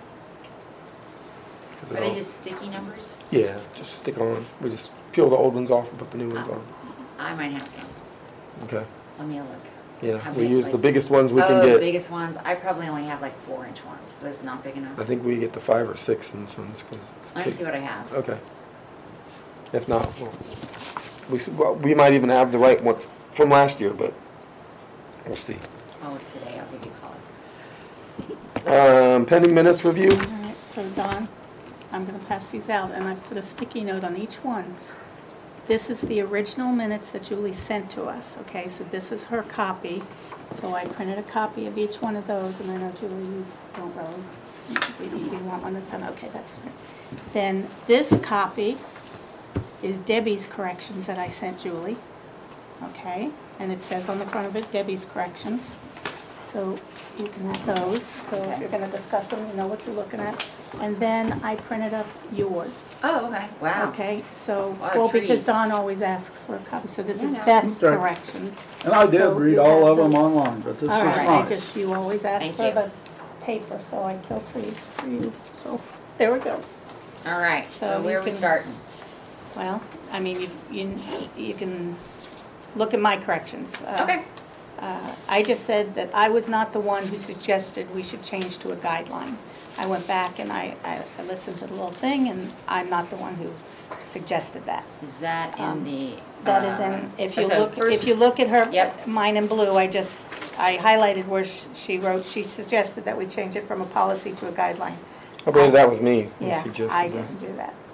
'Cause Are it they all- just sticky numbers? Yeah, just stick on. We just peel the old ones off and put the new ones on. I might have some. Okay. Let me look. Yeah, How we big, use the like- biggest ones we oh, can the get. biggest ones. I probably only have like four inch ones. Those not big enough. I think we get the five or six in this ones because it's Let me big. see what I have. Okay. If not, well, we s- well, we might even have the right one from last year, but we'll see. Oh, today I'll give you a call. Um, pending minutes review. All right, so Don, I'm gonna pass these out, and I've put a sticky note on each one. This is the original minutes that Julie sent to us, okay? So this is her copy. So I printed a copy of each one of those, and I know, Julie, you don't really, you you want one this time? Okay, that's great. Then this copy is Debbie's corrections that I sent Julie, okay? And it says on the front of it, Debbie's corrections. So you can have those, so if you're gonna discuss them, you know what you're looking at. And then I printed up yours, Oh, okay. Wow. okay? So, Lot of well, because trees. Don always asks for a copy, so this Yeah, is no. Beth's Okay. corrections. And I did So read you all have of them those. online, but this is All right, I nice. just, you always ask Thank for you. the paper, so I kill trees for you, so, there we go. All right. So So where you are we can- starting? Well, I mean, you, you, you can look at my corrections. Uh, Okay. Uh, I just said that I was not the one who suggested we should change to a guideline. I went back and I, I I listened to the little thing, and I'm not the one who suggested that. Is that in Um, the? That is uh, in, if you so look, first- if you look at her, Yep. mine in blue, I just, I highlighted where sh- she wrote, she suggested that we change it from a policy to a guideline. I believe that was me who Yeah, suggested I that. didn't do that.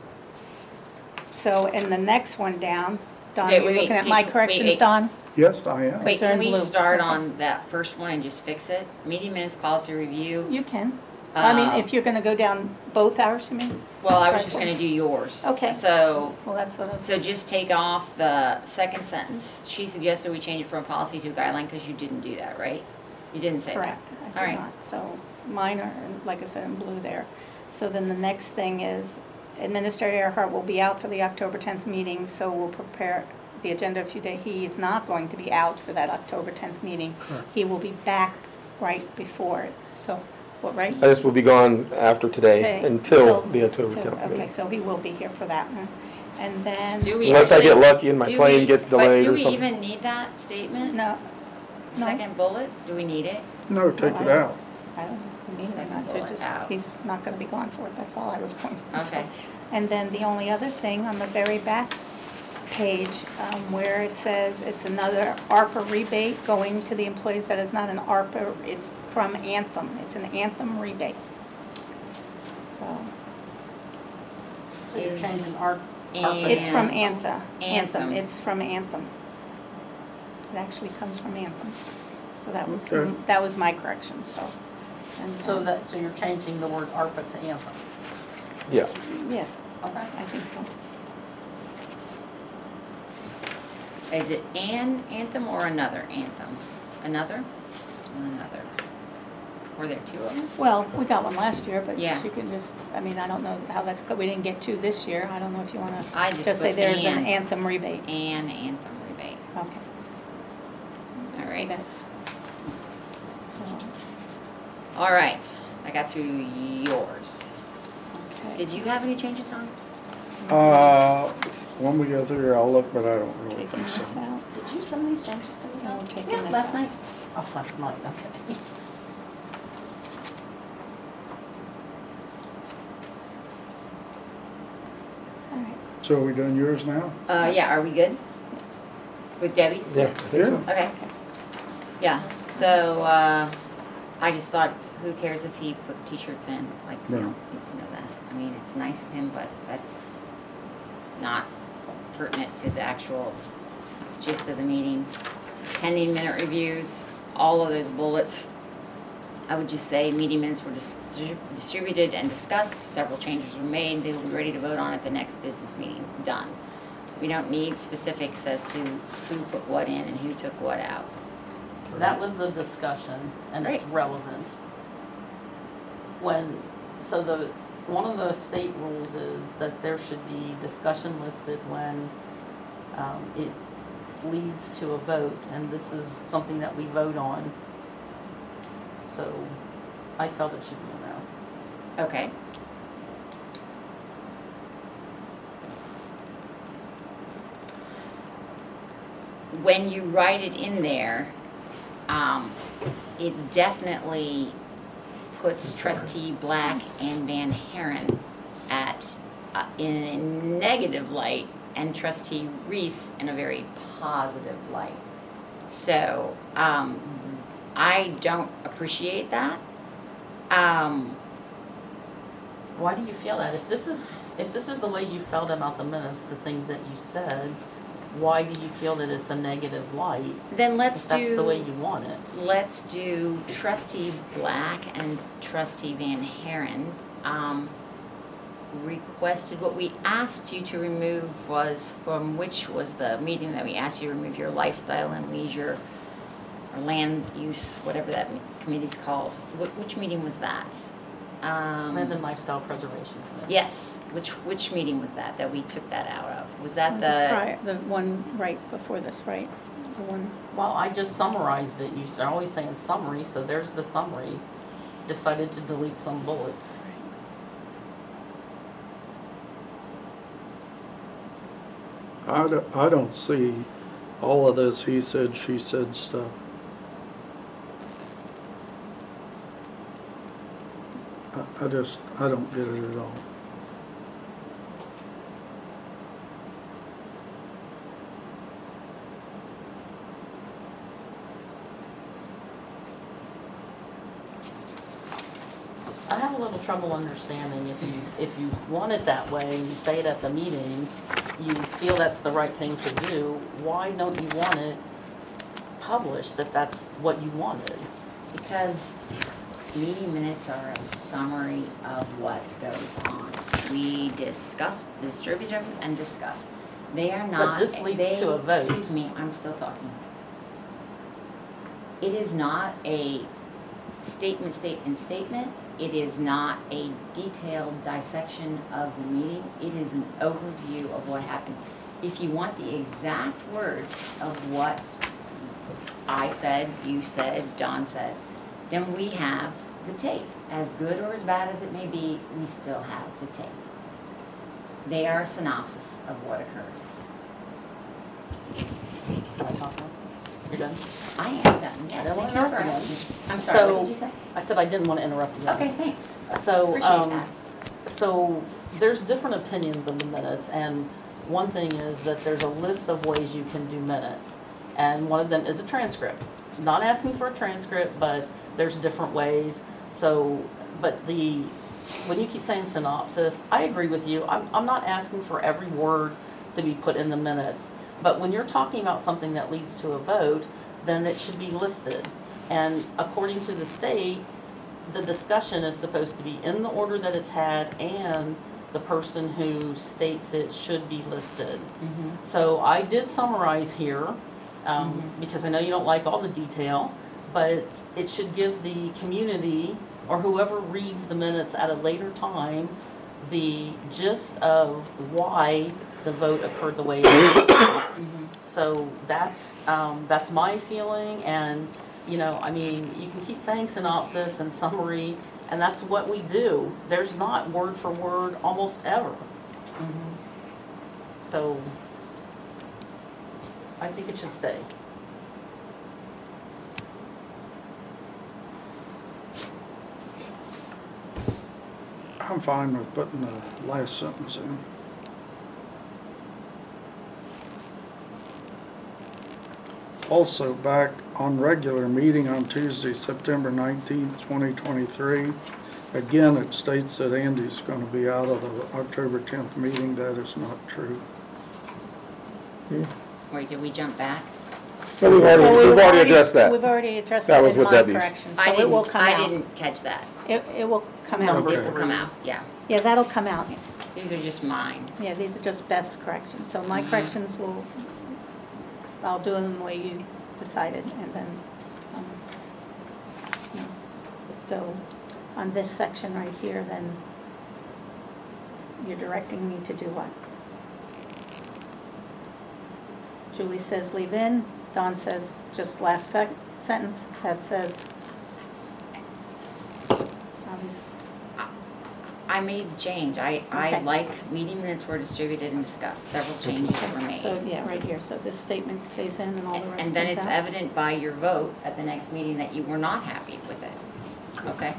So, in the next one down, Don, Okay, are you wait, looking at wait, my wait, corrections, wait. Don? Yes, I am. Wait, they're can in we blue. start Okay. on that first one and just fix it? Meeting minutes, policy review. You can. I mean, Um, if you're gonna go down both hours, you mean? Well, I was just gonna corrections. do yours. Okay. So, Well, that's what I was. so just take off the second sentence. She suggested we change it from a policy to a guideline because you didn't do that, right? You didn't say that. Correct, I All did right. not. So mine are, like I said, in blue there. So then the next thing is Administrator Earhart will be out for the October tenth meeting, so we'll prepare the agenda a few days. He is not going to be out for that October tenth meeting. He will be back right before it. So, what, right? I just will be gone after today Okay, until the October till- tenth Okay, meeting. so he will be here for that one. And then, Do we Unless I get actually- lucky and my do plane we- gets delayed or But do we something. even need that statement? no, No. second bullet, do we need it? No, take it I- out. I don't mean, Second not to bullet just, out. he's not gonna be gone for it, that's all I was pointing out. Okay. And then the only other thing on the very back page, um, where it says it's another ARPA rebate going to the employees, that is not an ARPA, it's from Anthem, it's an Anthem rebate. So, So you're Is- changing our, it's from And- Anthem, Anthem. Anthem, it's from Anthem. It actually comes from Anthem, so that was, Okay. that was my correction, so. and, so um, that, so you're changing the word ARPA to Anthem. Yeah. Yes, Okay. I think so. Is it an anthem or another anthem? Another? Another. Were there two of them? Well, we got one last year, but Yeah. you can just, I mean, I don't know how that's, we didn't get two this year. I don't know if you wanna I just just say put there's an and. Anthem rebate. An anthem rebate. Okay. All See right. that? So, All right, I got through yours. okay. Did you have any changes, Tom? Uh, when we go through here, I'll look, but I don't really Taking think this so. out. Did you send these changes to me? No, we're taking Yeah, this last out. night. Oh, last night, okay. All right. So are we doing yours now? Uh, yeah, are we good? With Debbie's? Yeah, I think so. Okay. Yeah, so, uh, I just thought, who cares if he put t-shirts in? Like, we No. don't need to know that. I mean, it's nice of him, but that's not pertinent to the actual gist of the meeting. Pending minute reviews, all of those bullets, I would just say meeting minutes were dis- distributed and discussed, several changes were made, they will be ready to vote on at the next business meeting, done. We don't need specifics as to who put what in and who took what out. That was the discussion, and it's Great. relevant. When, so the, one of the state rules is that there should be discussion listed when, um, it leads to a vote, and this is something that we vote on. So, I felt it should be in there. Okay. When you write it in there, um, it definitely puts trustee Black and Van Haren at, uh, in a negative light, and trustee Reese in a very positive light. So, um, I don't appreciate that. Um, Why do you feel that? If this is, if this is the way you felt about the minutes, the things that you said, why do you feel that it's a negative light? then let's If do. that's the way you want it. Let's do trustee Black and trustee Van Haren, um, requested, what we asked you to remove was from which was the meeting that we asked you to remove your lifestyle and leisure or land use, whatever that me- committee's called. Wh- which meeting was that? Um, Land and Lifestyle Preservation Committee. yes, which, which meeting was that, that we took that out of? Was that The the, prior- The one right before this, right? The one, Well, I just summarized it. You are always saying summary, so there's the summary. Decided to delete some bullets. I don't, I don't see all of this he said, she said stuff. I, I just, I don't get it at all. I have a little trouble understanding if you, if you want it that way and you say it at the meeting, you feel that's the right thing to do, why don't you want it published that that's what you wanted? because meeting minutes are a summary of what goes on. We discuss, distribute them and discuss. They are not. this leads they- to a vote. Excuse me, I'm still talking. It is not a statement, statement, statement. It is not a detailed dissection of the meeting. It is an overview of what happened. If you want the exact words of what I said, you said, Don said, then we have the tape. As good or as bad as it may be, we still have the tape. They are a synopsis of what occurred. Can I talk now? You're done? I am done, yes. don't wanna Thank you for interrupt you. asking. I'm sorry, what So- did you say? I said I didn't want to interrupt you. Okay, thanks. So, Appreciate um, that. so there's different opinions of the minutes, and one thing is that there's a list of ways you can do minutes. And one of them is a transcript. Not asking for a transcript, but there's different ways. So, but the, when you keep saying synopsis, I agree with you. I'm, I'm not asking for every word to be put in the minutes. But when you're talking about something that leads to a vote, then it should be listed. And according to the state, the discussion is supposed to be in the order that it's had, and the person who states it should be listed. So I did summarize here, um, because I know you don't like all the detail, but it should give the community, or whoever reads the minutes at a later time, the gist of why the vote occurred the way it did. So that's, um, that's my feeling, and, you know, I mean, you can keep saying synopsis and summary, and that's what we do. There's not word for word almost ever. So, I think it should stay. I'm fine with putting the last sentence in. Also, back on regular meeting on Tuesday, September nineteenth, twenty twenty-three. Again, it states that Andy's gonna be out of the October tenth meeting. That is not true. Wait, did we jump back? But we've already, Well, we've already addressed that. We've already addressed That that was in with my Debbie's. correction, I so it will didn't, come I out. didn't catch that. It, it will come No, out. Okay. This will come out, yeah. Yeah, that'll come out. These are just mine. Yeah, these are just Beth's corrections, so my corrections will, I'll do them the way you decided, and then, um, you know, so, on this section right here, then, you're directing me to do what? Julie says leave in, Don says just last sec- sentence, that says, obvious, I made the change. I, I Okay. like meeting minutes were distributed and discussed. Several changes were made. so, yeah, right here, so this statement stays in and all the rest comes out? And then it's evident by your vote at the next meeting that you were not happy with it. Okay?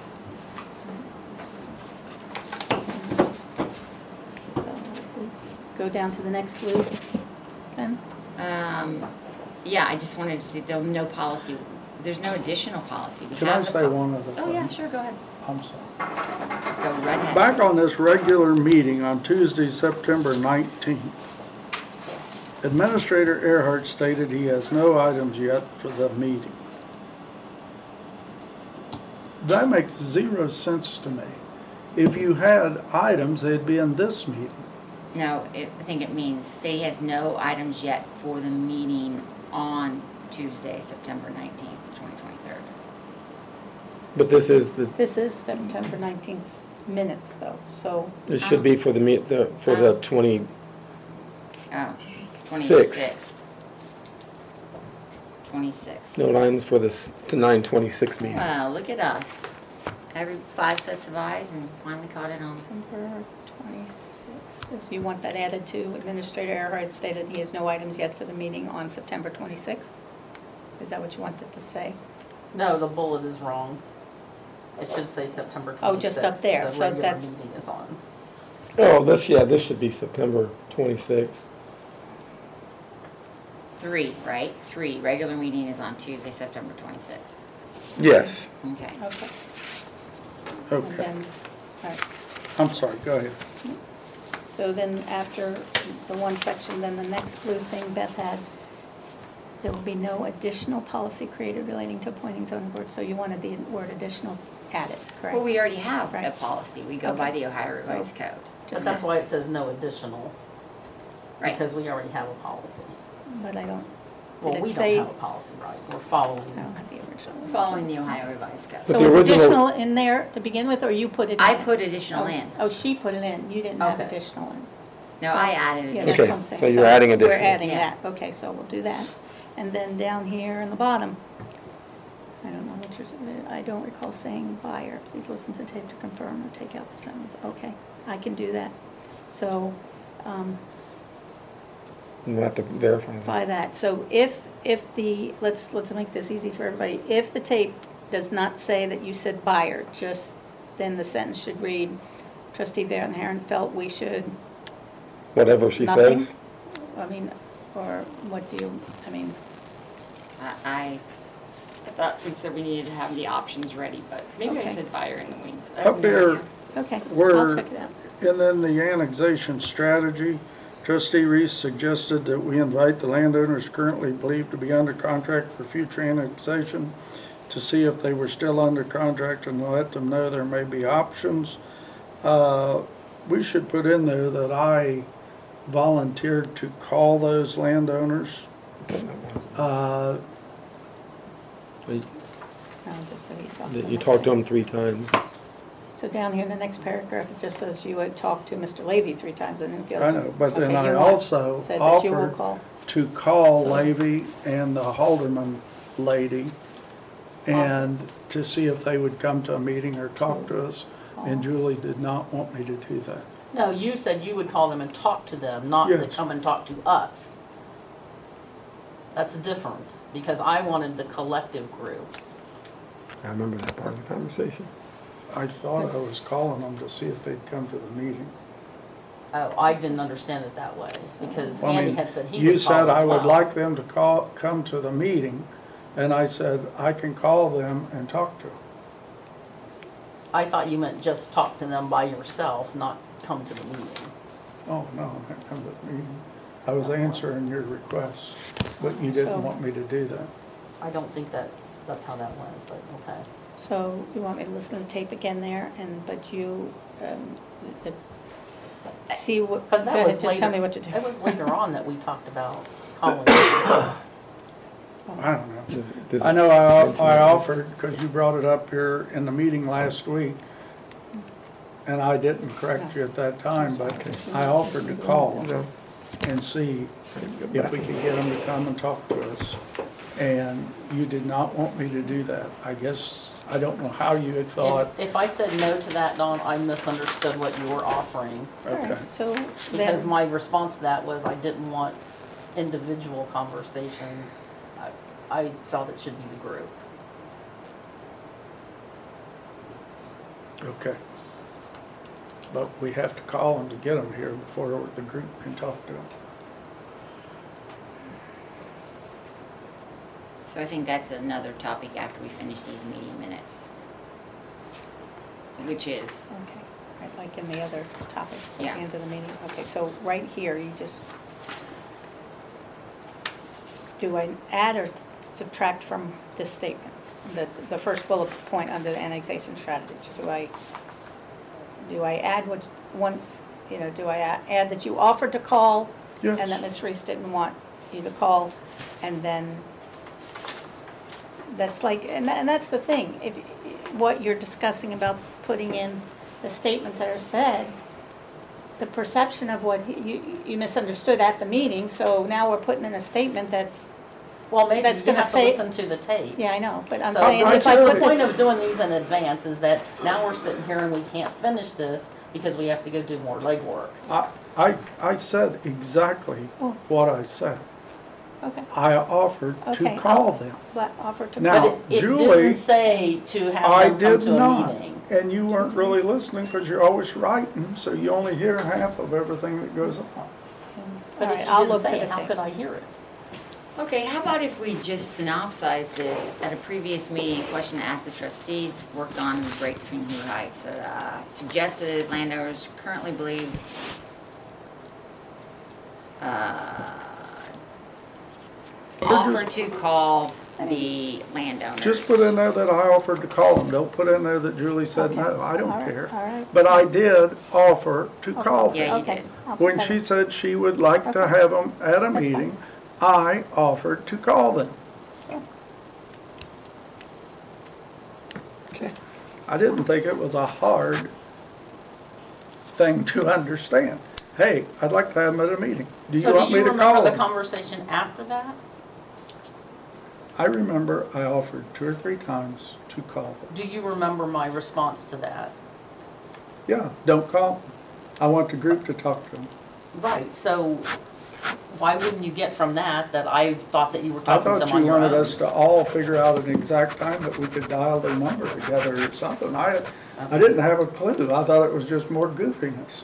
So if we go down to the next blue, then, Um, yeah, I just wanted to see, there's no policy, there's no additional policy. We Can I have the say pol- one other thing? Oh, yeah, sure, go ahead. I'm sorry. Go right ahead. Back on this regular meeting on Tuesday, September nineteenth, Administrator Earhart stated he has no items yet for the meeting. That makes zero sense to me. If you had items, they'd be in this meeting. No, it, I think it means state has no items yet for the meeting on Tuesday, September nineteenth, twenty twenty-three. But this is the, this is September nineteenth minutes though, so, it should be for the meet, the, for the twenty, Oh, Six. twenty-sixth. Twenty-sixth. no lines for the, the nine twenty-six meeting. Well, look at us. Every five sets of eyes and finally caught it on. September twenty-sixth, if you want that added to, Administrator Earhart stated he has no items yet for the meeting on September twenty-sixth. Is that what you wanted to say? No, the bullet is wrong. It should say September twenty-sixth. Oh, just up there, The so regular that's- meeting is on. Oh, this, yeah, this should be September twenty-sixth. Three, right? Three. Regular meeting is on Tuesday, September twenty-sixth. Yes. Okay. Okay. And Okay, then, all right. I'm sorry, go ahead. So then after the one section, then the next blue thing Beth had, there will be no additional policy created relating to appointing zoning board, so you wanted the word additional added, correct? Well, we already have a Right. policy. We go by Okay. the Ohio Revised So- Code. But that's why it says no additional, Right. because we already have a policy. But I don't, Well, did we it don't say? have a policy, right? We're following. I don't have the original. We're following the Ohio Revised Code. But So the was original- additional in there to begin with, or you put it in? I put additional Oh, in. Oh, she put it in, you didn't have Okay. additional in. No, So- I added Yeah, it. that's Okay, what I'm saying. so you're adding We're additional. adding Yeah. that, okay, so we'll do that. And then down here in the bottom, I don't know what you're, I don't recall saying buyer, please listen to tape to confirm or take out the sentence. Okay, I can do that. So, um, We'll have to verify that. By that. So if, if the, let's, let's make this easy for everybody. If the tape does not say that you said buyer, just, then the sentence should read, trustee Van Haren felt we should, Whatever she Nothing? says. I mean, or what do you, I mean, I, I I thought we said we needed to have the options ready, but maybe I Okay. said fire in the wings. I have Up no here, idea. okay, I'll Where- check it out. and then the annexation strategy, trustee Reese suggested that we invite the landowners currently believed to be under contract for future annexation to see if they were still under contract and let them know there may be options. Uh, we should put in there that I volunteered to call those landowners. Uh, You I'll just say you talked you them. talked to them three times. So down here in the next paragraph, it just says you would talk to Mister Levy three times and it feels. I know, but then Okay, I you want- also Said that you will offered call. to call So- Levy and the Halderman lady and to see if they would come to a meeting or talk to us. And Julie did not want me to do that. No, you said you would call them and talk to them, not to Yes. come and talk to us. That's different, because I wanted the collective group. I remember that part of the conversation. I thought I was calling them to see if they'd come to the meeting. Oh, I didn't understand it that way, because Well, I Andy mean, had said he You would call said I as would well. like them to call, come to the meeting, and I said I can call them and talk to them. I thought you meant just talk to them by yourself, not come to the meeting. Oh, no, I can't come to the meeting. I was answering your request, but you So- didn't want me to do that. I don't think that, that's how that went, but okay. So you want me to listen to the tape again there and, but you, um, the, see what, go Because that ahead, was just later. tell me what to do. It was later on that we talked about calling. I don't know. Does- does- I know I, I offered, because you brought it up here in the meeting last week, and I didn't correct you at that time, but I offered to call them No. and see if we could get them to come and talk to us. And you did not want me to do that. I guess, I don't know how you had thought, If, if I said no to that, Dawn, I misunderstood what you were offering. All right, okay. so Because then, my response to that was I didn't want individual conversations. I, I felt it should be the group. Okay. But we have to call them to get them here before the group can talk to them. So I think that's another topic after we finish these meeting minutes. Which is, okay, right, like in the other topics at Yeah. the end of the meeting. Okay, so right here, you just, do I add or subtract from this statement? The, the first bullet point under the annexation strategy, do I, do I add what, once, you know, do I a- add that you offered to call? Yes. And that Miz Reese didn't want you to call, and then, that's like, and tha- and that's the thing, if, what you're discussing about putting in the statements that are said, the perception of what he- you, you misunderstood at the meeting, so now we're putting in a statement that, Well, maybe That's you gonna have to say- listen to the tape. yeah, I know, but I'm So saying I if I said put the point this, of doing these in advance is that now we're sitting here and we can't finish this because we have to go do more legwork. I, I, I said exactly Oh. what I said. okay, I offered Okay. to call them. but offer to. Now, But it, it Julie, didn't say to have I them come did to a not. meeting. And you weren't really listening because you're always writing, so you only hear half of everything that goes on. All But right, if I'll you look didn't to say the it, how tape. could I hear it? okay, how about if we just synopsize this? At a previous meeting, a question asked the trustees worked on the break between Hoover Heights. So, uh, suggested landowners currently believe, uh, offer to call the landowners. Just put in there that I offered to call them. Don't put in there that Julie said Okay. no. I don't All right, care. all right. But I did offer to Okay. call Yeah, them. you Okay, did. I'll put When that she in. said she would like to Okay. have them at a That's fine. meeting, I offered to call them. Sure. Okay. I didn't think it was a hard thing to understand. Hey, I'd like to have them at a meeting. Do you So want do me you to call remember the them? conversation after that? I remember I offered two or three times to call them. Do you remember my response to that? Yeah, don't call them. I want the group to talk to them. Right, so why wouldn't you get from that that I thought that you were I talking to thought them you on your wanted own? us to all figure out an exact time that we could dial their number together or something. I, I didn't have a clue. I thought it was just more goofiness.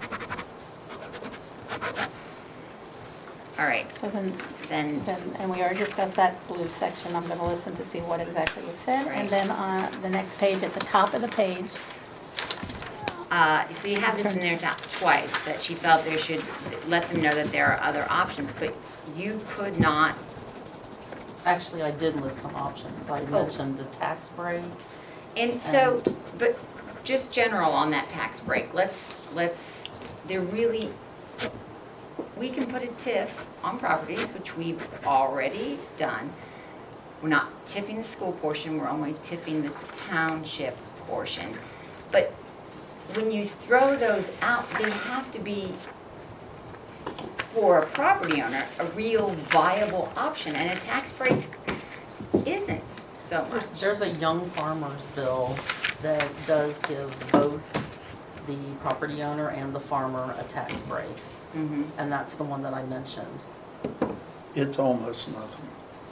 All right, So then, then, then, and we already discussed that blue section, I'm gonna listen to see what exactly was said. And Right. then on the next page, at the top of the page, uh, so you have this in there to- twice, that she felt there should let them know that there are other options, but you could not, Actually, I did list some options. I Oh. mentioned the tax break. and so, but just general on that tax break, let's, let's, there really, we can put a TIF on properties, which we've already done. We're not tipping the school portion, we're only tipping the township portion. But when you throw those out, they have to be, for a property owner, a real viable option, and a tax break isn't so much. There's, there's a young farmers bill that does give both the property owner and the farmer a tax break. Mhm. And that's the one that I mentioned. It's almost nothing.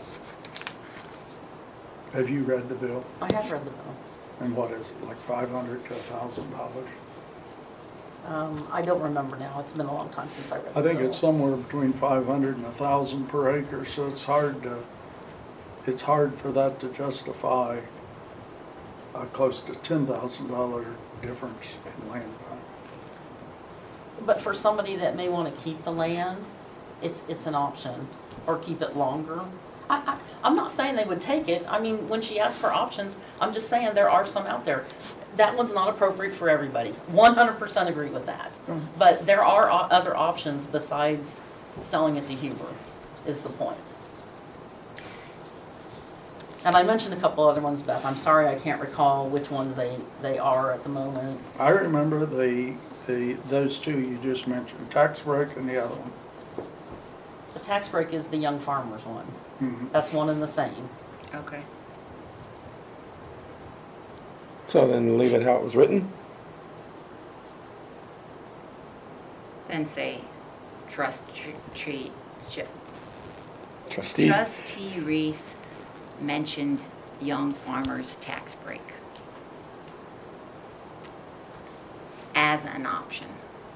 Have you read the bill? I have read the bill. And what is it, like five hundred to a thousand dollars? Um, I don't remember now. It's been a long time since I read the I bill. think it's somewhere between five hundred and a thousand per acre, so it's hard to, it's hard for that to justify a close to ten thousand dollar difference in land value. But for somebody that may want to keep the land, it's, it's an option, or keep it longer. I, I, I'm not saying they would take it. I mean, when she asked for options, I'm just saying there are some out there. That one's not appropriate for everybody. one hundred percent agree with that. But there are o- other options besides selling it to Huber, is the point. And I mentioned a couple other ones, Beth. I'm sorry I can't recall which ones they, they are at the moment. I remember the, the, those two you just mentioned, tax break and the other one. The tax break is the young farmers one. Mhm. That's one and the same. Okay. So then leave it how it was written? Then say, trust tr- tree, ju- Trustee? trustee Reese mentioned young farmers tax break as an option.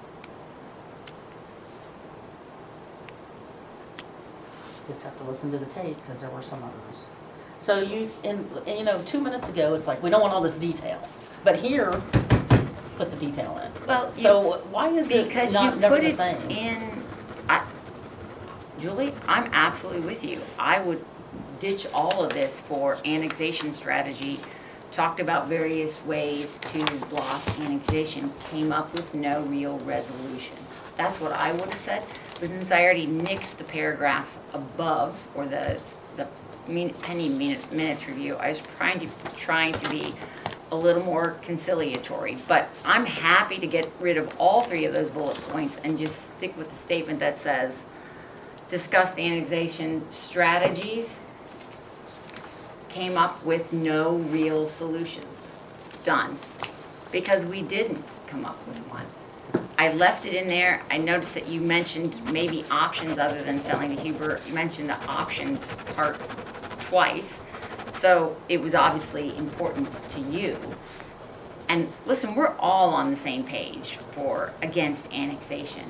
Just have to listen to the tape because there were some others. So you, s- in, and, you know, two minutes ago, it's like, we don't want all this detail. But here, put the detail in. Well, you- So why is it Because you not, never put the it same? in, I, Julie, I'm absolutely with you. I would ditch all of this for annexation strategy, talked about various ways to block annexation, came up with no real resolution. That's what I would have said, but since I already nixed the paragraph above, or the, the min- pending min- minutes review, I was trying to, trying to be a little more conciliatory, but I'm happy to get rid of all three of those bullet points and just stick with the statement that says, discussed annexation strategies, came up with no real solutions. Done. Because we didn't come up with one. I left it in there. I noticed that you mentioned maybe options other than selling to Huber. You mentioned the options part twice. So it was obviously important to you. And listen, we're all on the same page for against annexation.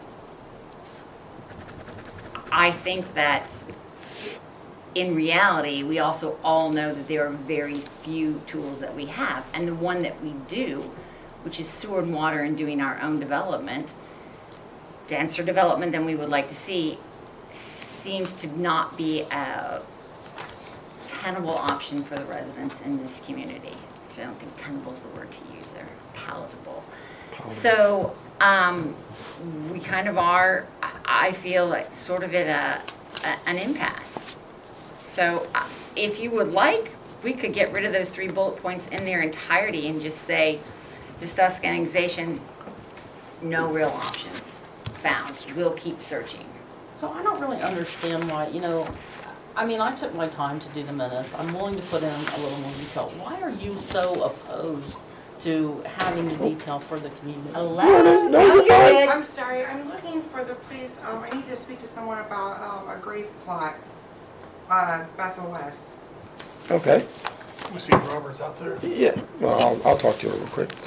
I think that in reality, we also all know that there are very few tools that we have. And the one that we do, which is sewer and water and doing our own development, denser development than we would like to see, seems to not be a tenable option for the residents in this community. I don't think tenable is the word to use there, palatable. So, um, we kind of are, I I feel like sort of at a, a- an impasse. So uh, if you would like, we could get rid of those three bullet points in their entirety and just say, discuss annexation, no real options found. We'll keep searching. So I don't really understand why, you know, I mean, I took my time to do the minutes. I'm willing to put in a little more detail. Why are you so opposed to having the detail for the community. Eleven, no, you're fine. I'm sorry, I'm looking for the, please, um, I need to speak to someone about, um, a grave plot, uh, Bethel West. Okay, We see Robert's out there. yeah, well, I'll, I'll talk to her real quick.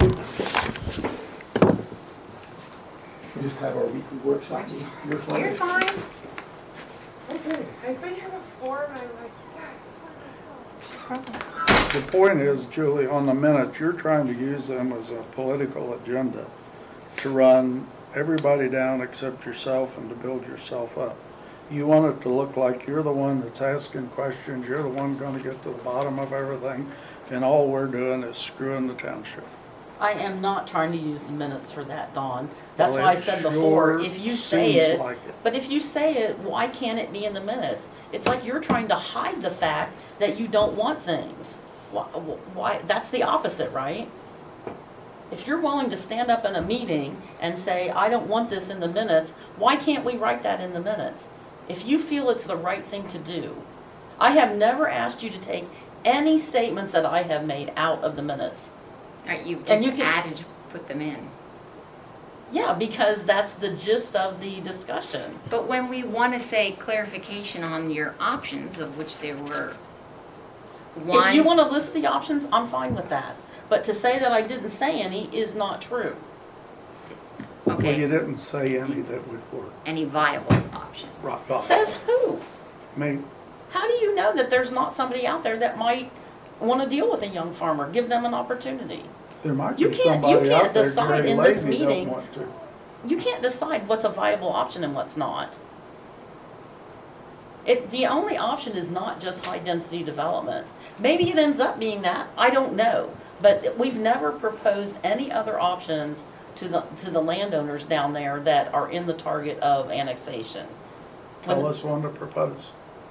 We just have our weekly workshop. I'm sorry. You're fine. you're fine. Okay. I've been here before, and I'm like, The point is, Julie, on the minutes, you're trying to use them as a political agenda to run everybody down except yourself and to build yourself up. You want it to look like you're the one that's asking questions, you're the one gonna get to the bottom of everything, and all we're doing is screwing the township. I am not trying to use the minutes for that, Dawn. That's Well, why I it said before, sure if you say seems it, like it. but if you say it, why can't it be in the minutes? It's like you're trying to hide the fact that you don't want things. Why, why, that's the opposite, right? If you're willing to stand up in a meeting and say, I don't want this in the minutes, why can't we write that in the minutes? If you feel it's the right thing to do. I have never asked you to take any statements that I have made out of the minutes. Alright, you And just you can- added to put them in. Yeah, because that's the gist of the discussion. But when we want to say clarification on your options, of which there were one. If you want to list the options, I'm fine with that. But to say that I didn't say any is not true. Well, you Okay, didn't say any that would work. any viable options. Right, right. Says who? I mean, How do you know that there's not somebody out there that might want to deal with a young farmer? Give them an opportunity. there might You be can't- you somebody can't out there, decide Gary in this Levy, don't meeting. want to. You can't decide what's a viable option and what's not. It, the only option is not just high density development. Maybe it ends up being that, I don't know. But we've never proposed any other options to the, to the landowners down there that are in the target of annexation. Tell When- us one to propose.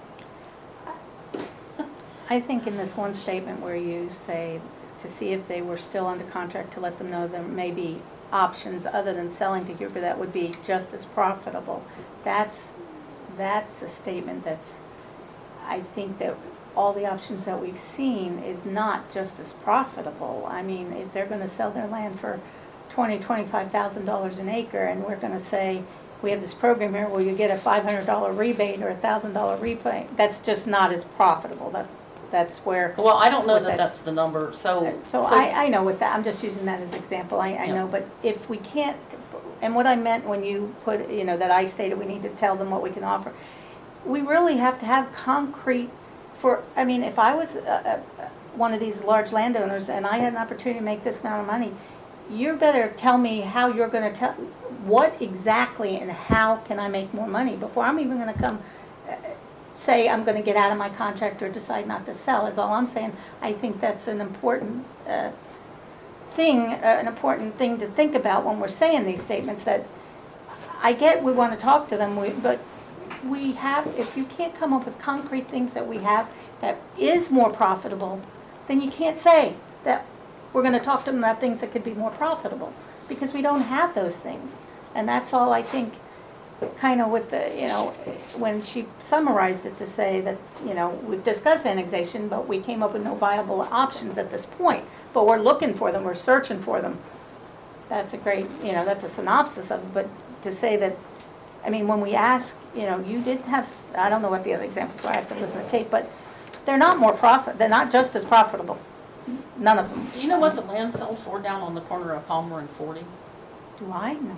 I think in this one statement where you say to see if they were still under contract, to let them know there may be options other than selling to Huber that would be just as profitable. That's, that's a statement that's, I think that all the options that we've seen is not just as profitable. I mean, if they're gonna sell their land for twenty, twenty-five thousand dollars an acre, and we're gonna say, we have this program here where you get a five hundred dollar rebate or a thousand dollar rebate, that's just not as profitable. That's, that's where. Well, I don't know with that that's the number, so. So I, I know what that, I'm just using that as example, I, I Yeah. know, but if we can't, and what I meant when you put, you know, that I stated we need to tell them what we can offer, we really have to have concrete for, I mean, if I was uh, uh, one of these large landowners and I had an opportunity to make this amount of money, you better tell me how you're gonna tell, what exactly and how can I make more money before I'm even gonna come uh, say I'm gonna get out of my contract or decide not to sell, is all I'm saying. I think that's an important uh, thing, uh, an important thing to think about when we're saying these statements, that I get we wanna talk to them, we- but we have, if you can't come up with concrete things that we have that is more profitable, then you can't say that we're gonna talk to them about things that could be more profitable, because we don't have those things. And that's all I think, kind of with the, you know, when she summarized it to say that, you know, we've discussed annexation, but we came up with no viable options at this point. But we're looking for them, we're searching for them. That's a great, you know, that's a synopsis of it, but to say that, I mean, when we ask, you know, you did have, s- I don't know what the other examples were, I have to listen to tape, but they're not more profit, they're not just as profitable. None of them. Do you know what the land sold for down on the corner of Palmer and Forty? Do I? No.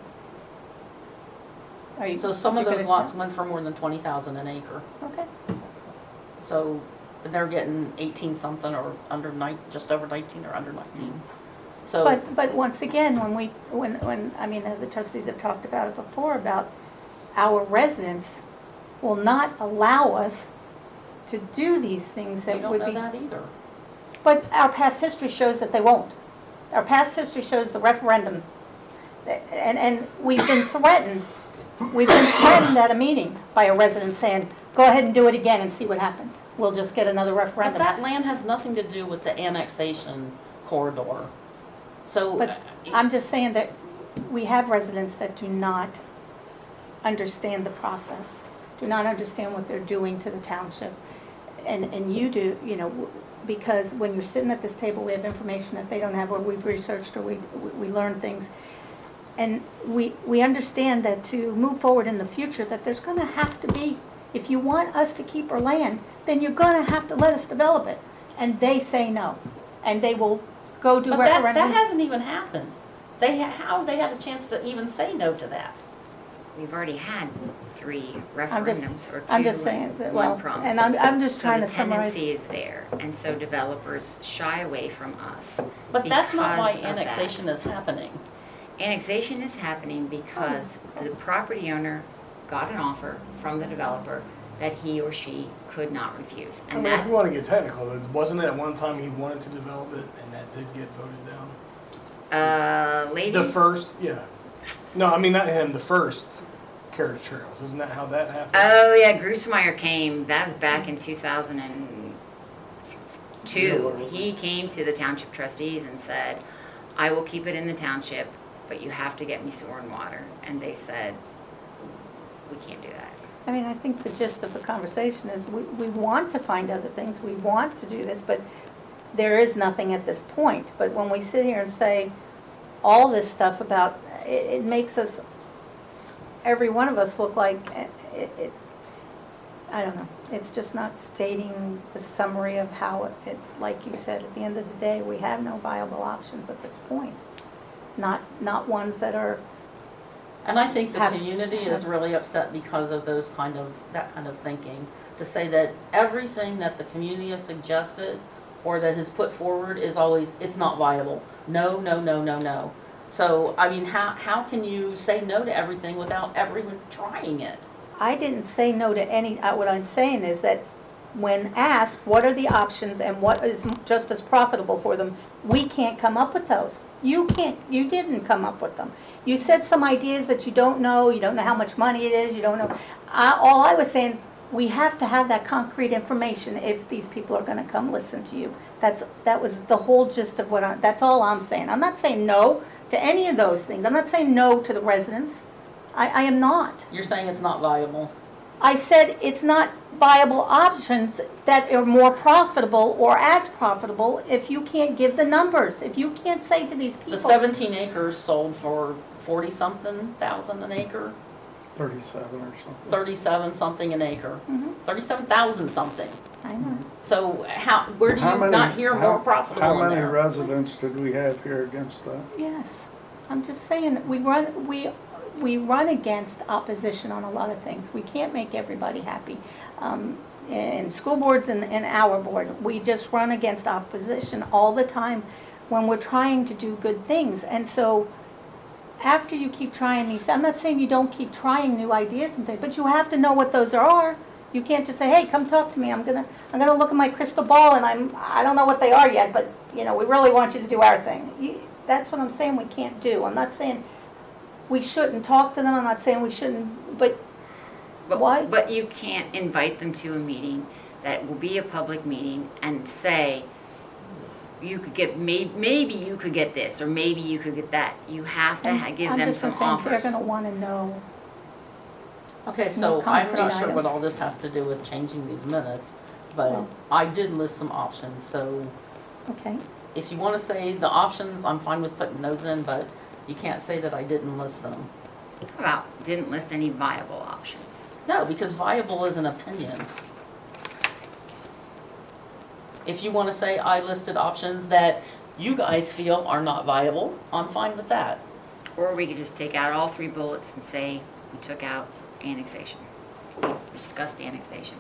Are you? So some of you're those gonna lots went for more than twenty thousand an acre. tell? Okay. So they're getting eighteen something or under nine, just over nineteen or under nineteen. So, But, but once again, when we, when, when, I mean, the trustees have talked about it before, about our residents will not allow us to do these things we that don't would know be. that either. But our past history shows that they won't. Our past history shows the referendum. And, and we've been threatened, we've been threatened at a meeting by a resident saying, go ahead and do it again and see what happens. We'll just get another But referendum. that land has nothing to do with the annexation corridor. So, But I'm just saying that we have residents that do not understand the process, do not understand what they're doing to the township. and, and you do, you know, w- because when you're sitting at this table, we have information that they don't have, or we've researched, or we, we learn things. And we, we understand that to move forward in the future, that there's gonna have to be, if you want us to keep our land, then you're gonna have to let us develop it. And they say no, and they will go do But that, that referendum. hasn't even happened. They, ha- how have they had a chance to even say no to that? We've already had three I'm just- referendums or two I'm just saying that, and well, one promise. and I'm, I'm just trying to So the summarize. tendency is there, and so developers shy away from us. But that's not why because of that. annexation is happening. Annexation is happening because the property owner got an offer from the developer that he or she could not refuse. I And mean, if that, we want to get technical, wasn't it at one time he wanted to develop it and that did get voted down? uh, lady, The first, yeah. No, I mean, not him, the first carriage trails. Isn't that how that happened? oh yeah, Grusmeyer came, that was back in two thousand two. Yeah. He came to the township trustees and said, I will keep it in the township, but you have to get me sewer and water. And they said, we can't do that. I mean, I think the gist of the conversation is we, we want to find other things, we want to do this, but there is nothing at this point. But when we sit here and say all this stuff about, it, it makes us, every one of us look like, eh, it, it, I don't know, it's just not stating the summary of how it, it, like you said, at the end of the day, we have no viable options at this point. Not, not ones that are, And I think the Have- community is really upset because of those kind of, that kind of thinking. To say that everything that the community has suggested or that has put forward is always, it's not viable. No, no, no, no, no. So, I mean, how, how can you say no to everything without ever even trying it? I didn't say no to any, uh, what I'm saying is that when asked, what are the options and what is just as profitable for them, we can't come up with those. You can't, you didn't come up with them. You said some ideas that you don't know, you don't know how much money it is, you don't know. I, all I was saying, we have to have that concrete information if these people are gonna come listen to you. That's, that was the whole gist of what I, that's all I'm saying. I'm not saying no to any of those things. I'm not saying no to the residents. I, I am not. You're saying it's not viable. I said it's not viable options that are more profitable or as profitable if you can't give the numbers. If you can't say to these people. The seventeen acres sold for forty-something thousand an acre, Thirty-seven or something. thirty-seven something an acre, Mhm, thirty-seven thousand something. I know. So how, where do How you many- not hear more how- profitable How in many there? residents did we have here against that? Yes, I'm just saying, that we run, we, we run against opposition on a lot of things. We can't make everybody happy. Um, and school boards and, and our board, we just run against opposition all the time when we're trying to do good things. And so after you keep trying these, I'm not saying you don't keep trying new ideas and things, but you have to know what those are. You can't just say, hey, come talk to me. I'm gonna, I'm gonna look at my crystal ball and I'm, I don't know what they are yet, but, you know, we really want you to do our thing. You, that's what I'm saying we can't do. I'm not saying we shouldn't talk to them. I'm not saying we shouldn't, but But, Why? But you can't invite them to a meeting that will be a public meeting and say, you could get, may, maybe you could get this, or maybe you could get that. You have to ha- give I'm them just some saying offers. they're gonna wanna know. Okay, more so I'm concrete not sure what items. all this has to do with changing these minutes, but Well- I did list some options, so Okay, if you wanna say the options, I'm fine with putting those in, but you can't say that I didn't list them. How about, didn't list any viable options? No, because viable is an opinion. If you wanna say I listed options that you guys feel are not viable, I'm fine with that. Or we could just take out all three bullets and say, we took out annexation. We discussed annexation.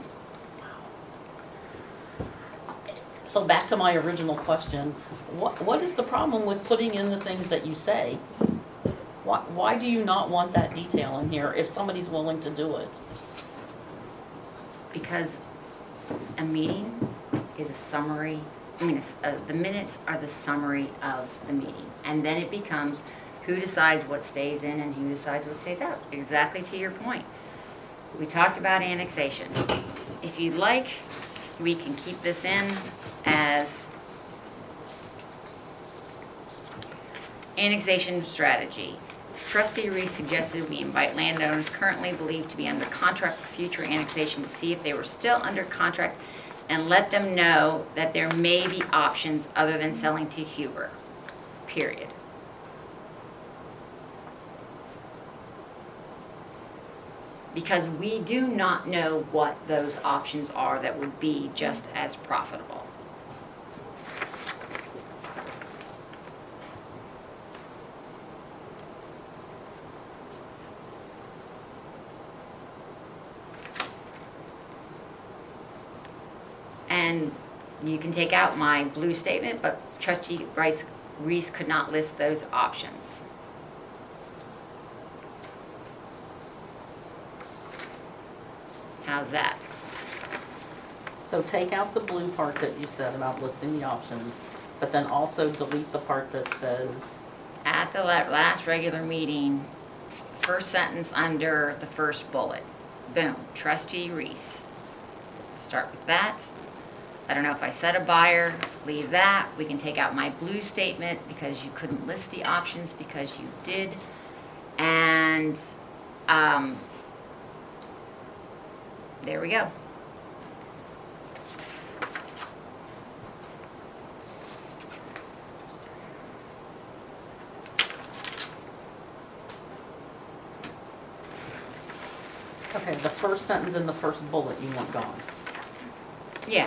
So back to my original question, what, what is the problem with putting in the things that you say? Why, why do you not want that detail in here if somebody's willing to do it? Because a meeting is a summary, I mean, it's, uh, the minutes are the summary of the meeting. And then it becomes who decides what stays in and who decides what stays out. Exactly to your point. We talked about annexation. If you'd like, we can keep this in as annexation strategy. Trustee Reese suggested we invite landowners currently believed to be under contract for future annexation to see if they were still under contract and let them know that there may be options other than selling to Huber, period. Because we do not know what those options are that would be just as profitable. And you can take out my blue statement, but trustee Rice, Reese could not list those options. How's that? So take out the blue part that you said about listing the options, but then also delete the part that says, At the la- last regular meeting, first sentence under the first bullet. Boom, trustee Reese. Start with that. I don't know if I said a buyer, leave that. We can take out my blue statement because you couldn't list the options because you did. And, um, there we go. okay, the first sentence in the first bullet you want gone. Yeah,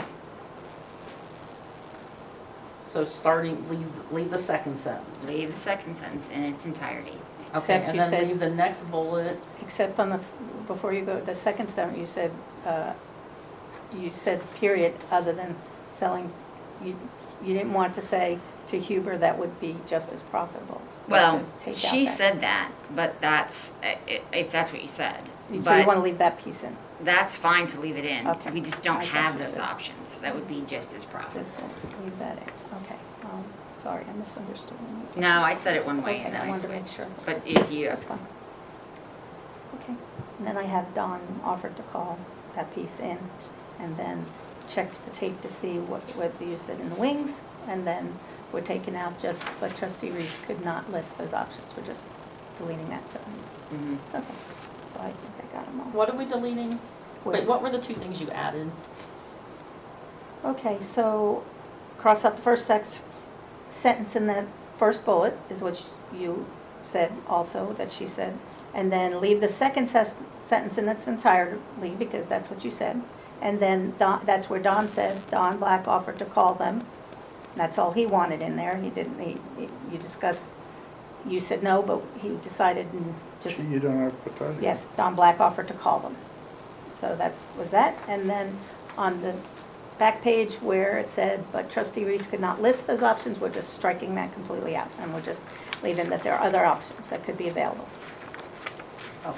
So starting, leave, leave the second sentence. leave the second sentence in its entirety. Okay, Except and you then said- leave the next bullet, Except on the, before you go, the second sentence, you said, uh, you said period, other than selling, you, you didn't want to say to Huber that would be just as profitable. Well, So take out she that. said that, but that's, i- i- if that's what you said. So you But want to leave that piece in, that's fine to leave it in. Okay. We just don't I thought have you those said- options. That would be just as profitable. this, leave that in, okay. Um, Sorry, I misunderstood. No, I said it one way Okay, and then I I wanted to make switched. sure. But if you, That's fine. Okay, and then I have Don offered to call that piece in, and then check the tape to see what, what you said in the wings, and then we're taking out just, but trustee Reese could not list those options, we're just deleting that sentence. mhm. Okay, so I think I got them all. what are we deleting? Wait, Wait. what were the two things you added? Okay, so cross out the first sex, sentence in the first bullet is what you said also, that she said. And then leave the second ses- sentence in its entirety, because that's what you said. And then Don, that's where Don said, Don Black offered to call them. That's all he wanted in there. He didn't, he, he- you discussed, you said no, but he decided and just. You don't have to put that in. Yes, Don Black offered to call them. So that's, was that, and then on the back page where it said, but trustee Reese could not list those options, we're just striking that completely out, and we're just leaving that there are other options that could be available. Okay.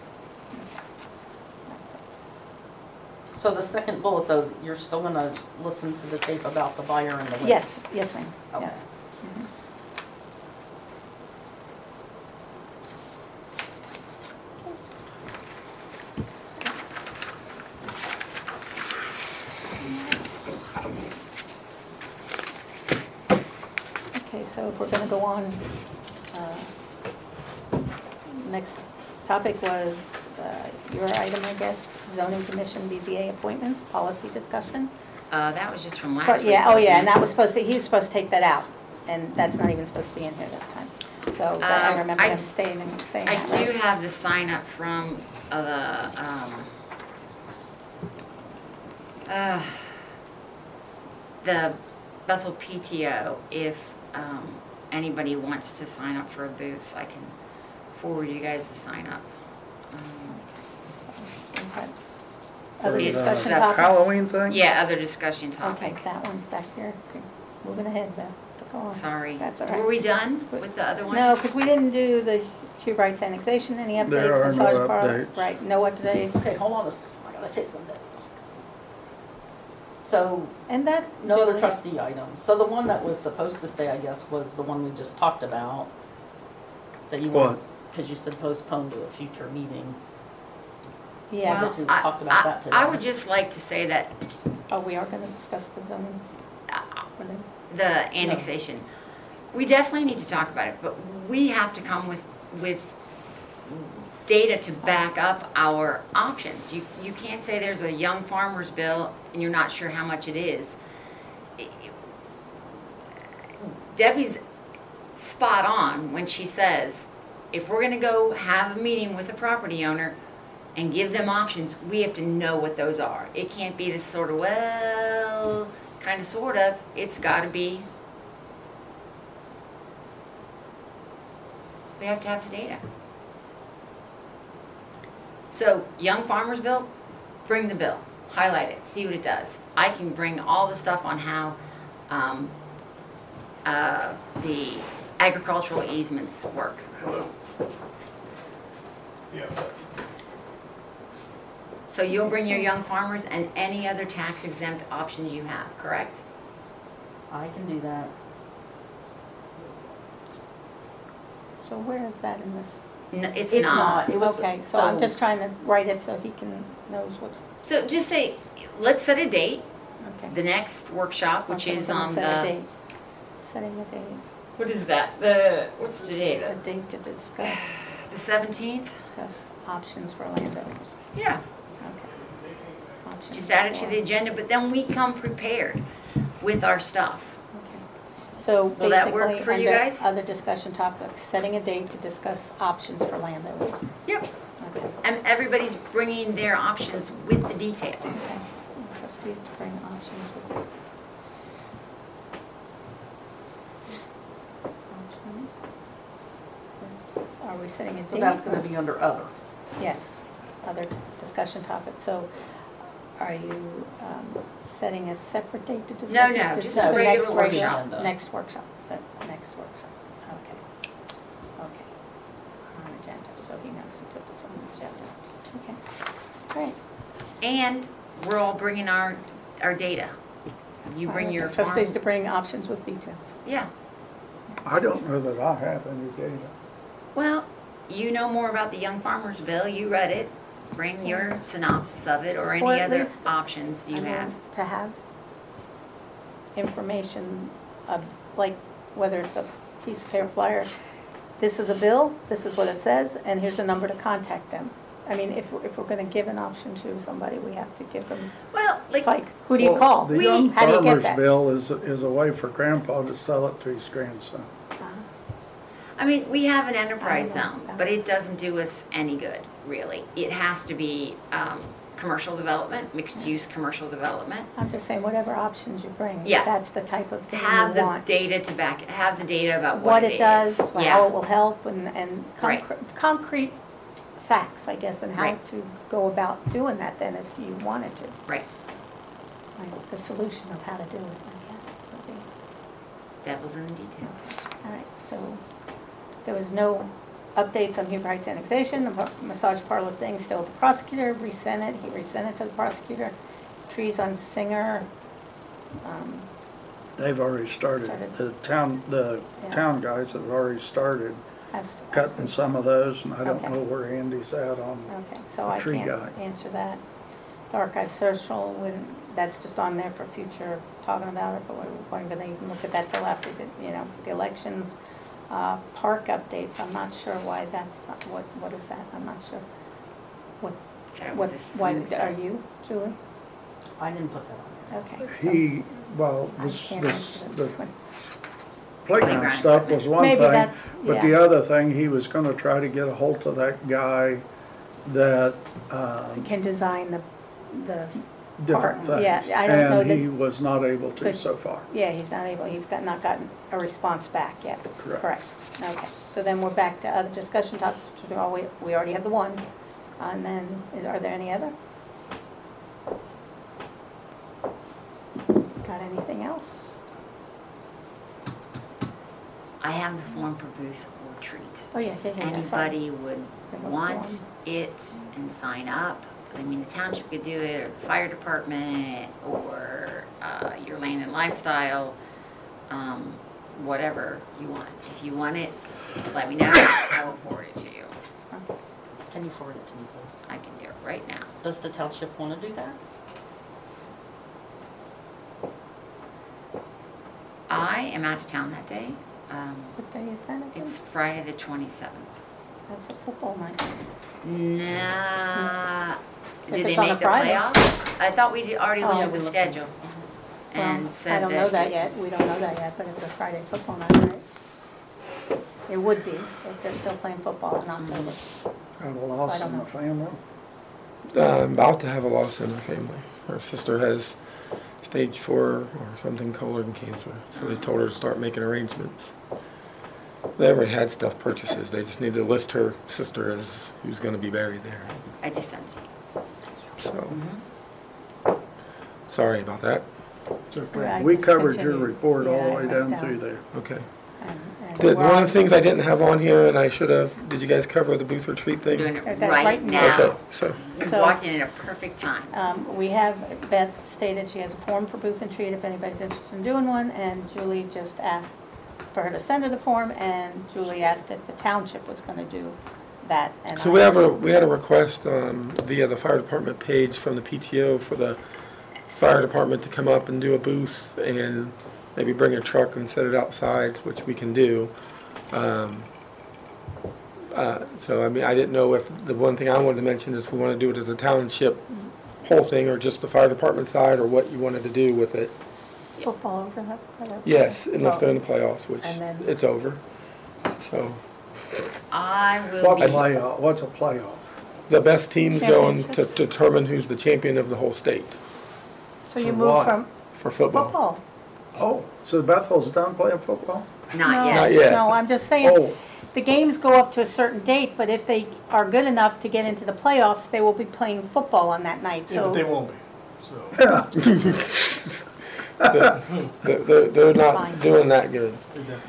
So the second bullet though, you're still gonna listen to the tape about the buyer and the witness? Yes, yes, ma'am, Okay. yes. Mhm. Okay, so if we're gonna go on, uh, next topic was uh, your item, I guess, zoning commission, B Z A appointments, policy discussion. Uh, that was just from last But, week. yeah, oh yeah, wasn't and it? that was supposed to, he was supposed to take that out, and that's not even supposed to be in here this time. So that- I Um, remember I- him staying and saying I that, do right? have the sign up from, uh, the, um, uh, the Bethel P T O, if, um, anybody wants to sign up for a booth, I can forward you guys the sign up. Um, Is that Other It's discussion the topic? Halloween thing? Yeah, other discussion Okay, topic. that one's back there. Okay, moving ahead, Beth. Go on. Sorry. That's all Were right. we done with the other one? No, because we didn't do the Human Rights annexation, any updates? There are no massage parlor? updates. Right, no updates. Okay, hold on a second, I gotta take some notes. So, And that. no other Julie- trustee items. So the one that was supposed to stay, I guess, was the one we just talked about. That you What? want, because you said postpone to a future meeting. Yeah, Well, this- we I- talked about that I- today. I would just like to say that oh, we are gonna discuss the zoning. uh, for them. the annexation, we definitely need to talk about it, but we have to come with, with data to back up our options. You, you can't say there's a young farmer's bill and you're not sure how much it is. Debbie's spot on when she says, if we're gonna go have a meeting with a property owner and give them options, we have to know what those are. It can't be this sort of, well, kind of, sort of. It's gotta be, we have to have the data. So, Young Farmers Bill, bring the bill, highlight it, see what it does. I can bring all the stuff on how um, uh, the agricultural easements work. Hello. Yeah. So you'll bring your young farmers and any other tax exempt options you have, correct? I can do that. So where is that in this? No, it's It's not. not. It was- Okay, so I'm so- just trying to write it so he can, knows what's, So just say, let's set a date, okay. the next workshop, which Okay, is we're gonna on set a the, date. Setting a date, what is that? The, what's today, a the, date to discuss, the seventeenth? discuss options for landowners. Yeah, Okay. Options just add it to for- the agenda, but then we come prepared with our stuff. Okay. So Will that work basically, for you under guys? other discussion topics, setting a date to discuss options for landowners. Yep. Okay. And everybody's bringing their options with the detail. Okay. Trustees to bring options with you. Options. Are we setting a date? So that's gonna or- be under other. Yes, other discussion topics. So are you um, setting a separate date to discuss? No, this? no, This just is a the regular next workshop. workshop. Next workshop, set, next workshop. Okay. Okay. On agenda, so he knows to put this on the agenda. Okay, great. And we're all bringing our, our data. You bring your farm. Trustees to bring options with details. Yeah. I don't know that I have any data. Well, you know more about the Young Farmers Bill, you read it, bring your synopsis of it, or Or any at other least, options you I mean, have. To have information of, like, whether it's a piece of paper flyer, this is a bill, this is what it says, and here's a number to contact them. I mean, if, we're- if we're gonna give an option to somebody, we have to give them, Well, it's like, like, who do you Well, call? The We- Young How do you get Farmer's that? Bill is, is a way for grandpa to sell it to his grandson. Uh-huh. I mean, we have an enterprise I know, zone, yeah. but it doesn't do us any good, really. It has to be, um, commercial development, mixed-use commercial development. I'm just saying, whatever options you bring, Yeah. that's the type of thing Have you the want. data to back it, have the data about What what it it does, is. how it Yeah, will help, and, and Right. concrete, concrete facts, I guess, and how Right. to go about doing that then if you wanted to. right. Like the solution of how to do it, I guess, would be. Devil's in the details. All right, so there was no updates on Huber Heights annexation, the pa- massage parlor thing still with the prosecutor, resent it, he resent it to the prosecutor. Trees on Singer, um, They've already started. Started. The town, the Yeah. town guys have already started has. cutting some of those, and I don't Okay. know where Andy's at on. Okay, so The I tree can't guy. answer that. The archive social, when, that's just on there for future talking about it, but we're going to even look at that till after the, you know, the elections. Uh, park updates, I'm not sure why that's, not- what, what is that? I'm not sure. What, That what, was a why, snooze. are you, Julie? I didn't put that on there. Okay. so He, well, I this, can't this, answer the this one. playground Playground stuff was one Maybe thing. that's, But the yeah, other thing, he was gonna try to get a hold of that guy that, um, can design the, the, different Part- things. yeah, I don't know And that- he was not able to Good. so far. yeah, he's not able, he's got, not gotten a response back yet. Correct. Okay, so then we're back to other discussion topics, which we always, we already have the one. And then, is- are there any other? Got anything else? I have the form for booth or treats. Oh, yeah, yeah, yeah, yeah, sorry. Anybody would Have a want form. it and sign up. I mean, the township could do it, or the fire department, or uh, your land and lifestyle, um, whatever you want. If you want it, let me know, I will forward it to you. Can you forward it to me, please? I can do it right now. Does the township want to do that? I am out of town that day. Um, What day is that again? It's Friday the twenty-seventh. That's a football night. Nah. If Did they it's on make a the Friday. playoffs? I thought we did- already Oh, looked at we the looked at- schedule. Well, And I said don't know that it yet, was- we don't know that yet, but it's a Friday football night, right? It would be, if they're still playing football in October. Got a loss I don't in know. the family. Uh, I'm about to have a loss in her family. Her sister has stage four or something colon cancer, so they told her to start making arrangements. They already had stuff purchases. They just need to list her sister as who's going to be buried there. I just sent it to you. So, sorry about that. It's Yeah, okay. I We just covered your continued. report all Yeah, the I way wrote down down. through there. Okay. And- and Did, we're one on- of the things I didn't have on here, and I should have. Did you guys cover the booth retreat I'm thing? doing Okay, it right right now. now. Okay. So, You So- walked in at a perfect time. Um, we have, Beth stated she has a form for booth and treat if anybody's interested in doing one, and Julie just asked for her to send her the form, and Julie asked if the township was gonna do that. and so I- we have a we had a request um, via the fire department page from the P T O for the fire department to come up and do a booth and maybe bring a truck and set it outside, which we can do. Um, uh, so I mean, I didn't know if the one thing I wanted to mention is if we want to do it as a township whole thing or just the fire department side or what you wanted to do with it. Football over that? Yes, unless they're in Well, the playoffs, which And then- it's over. So I will What be, playoff, what's a playoff? the best teams going to Championships. determine who's the champion of the whole state So you For move what? from for football. football? Oh, so Bethel's done playing football? not No, yet. Not yet. No, I'm just saying, Oh, the games go up to a certain date, but if they are good enough to get into the playoffs, they will be playing football on that night, Yeah, but they so. won't be, so. yeah. They're, they're, they're not Fine. doing that good. they definitely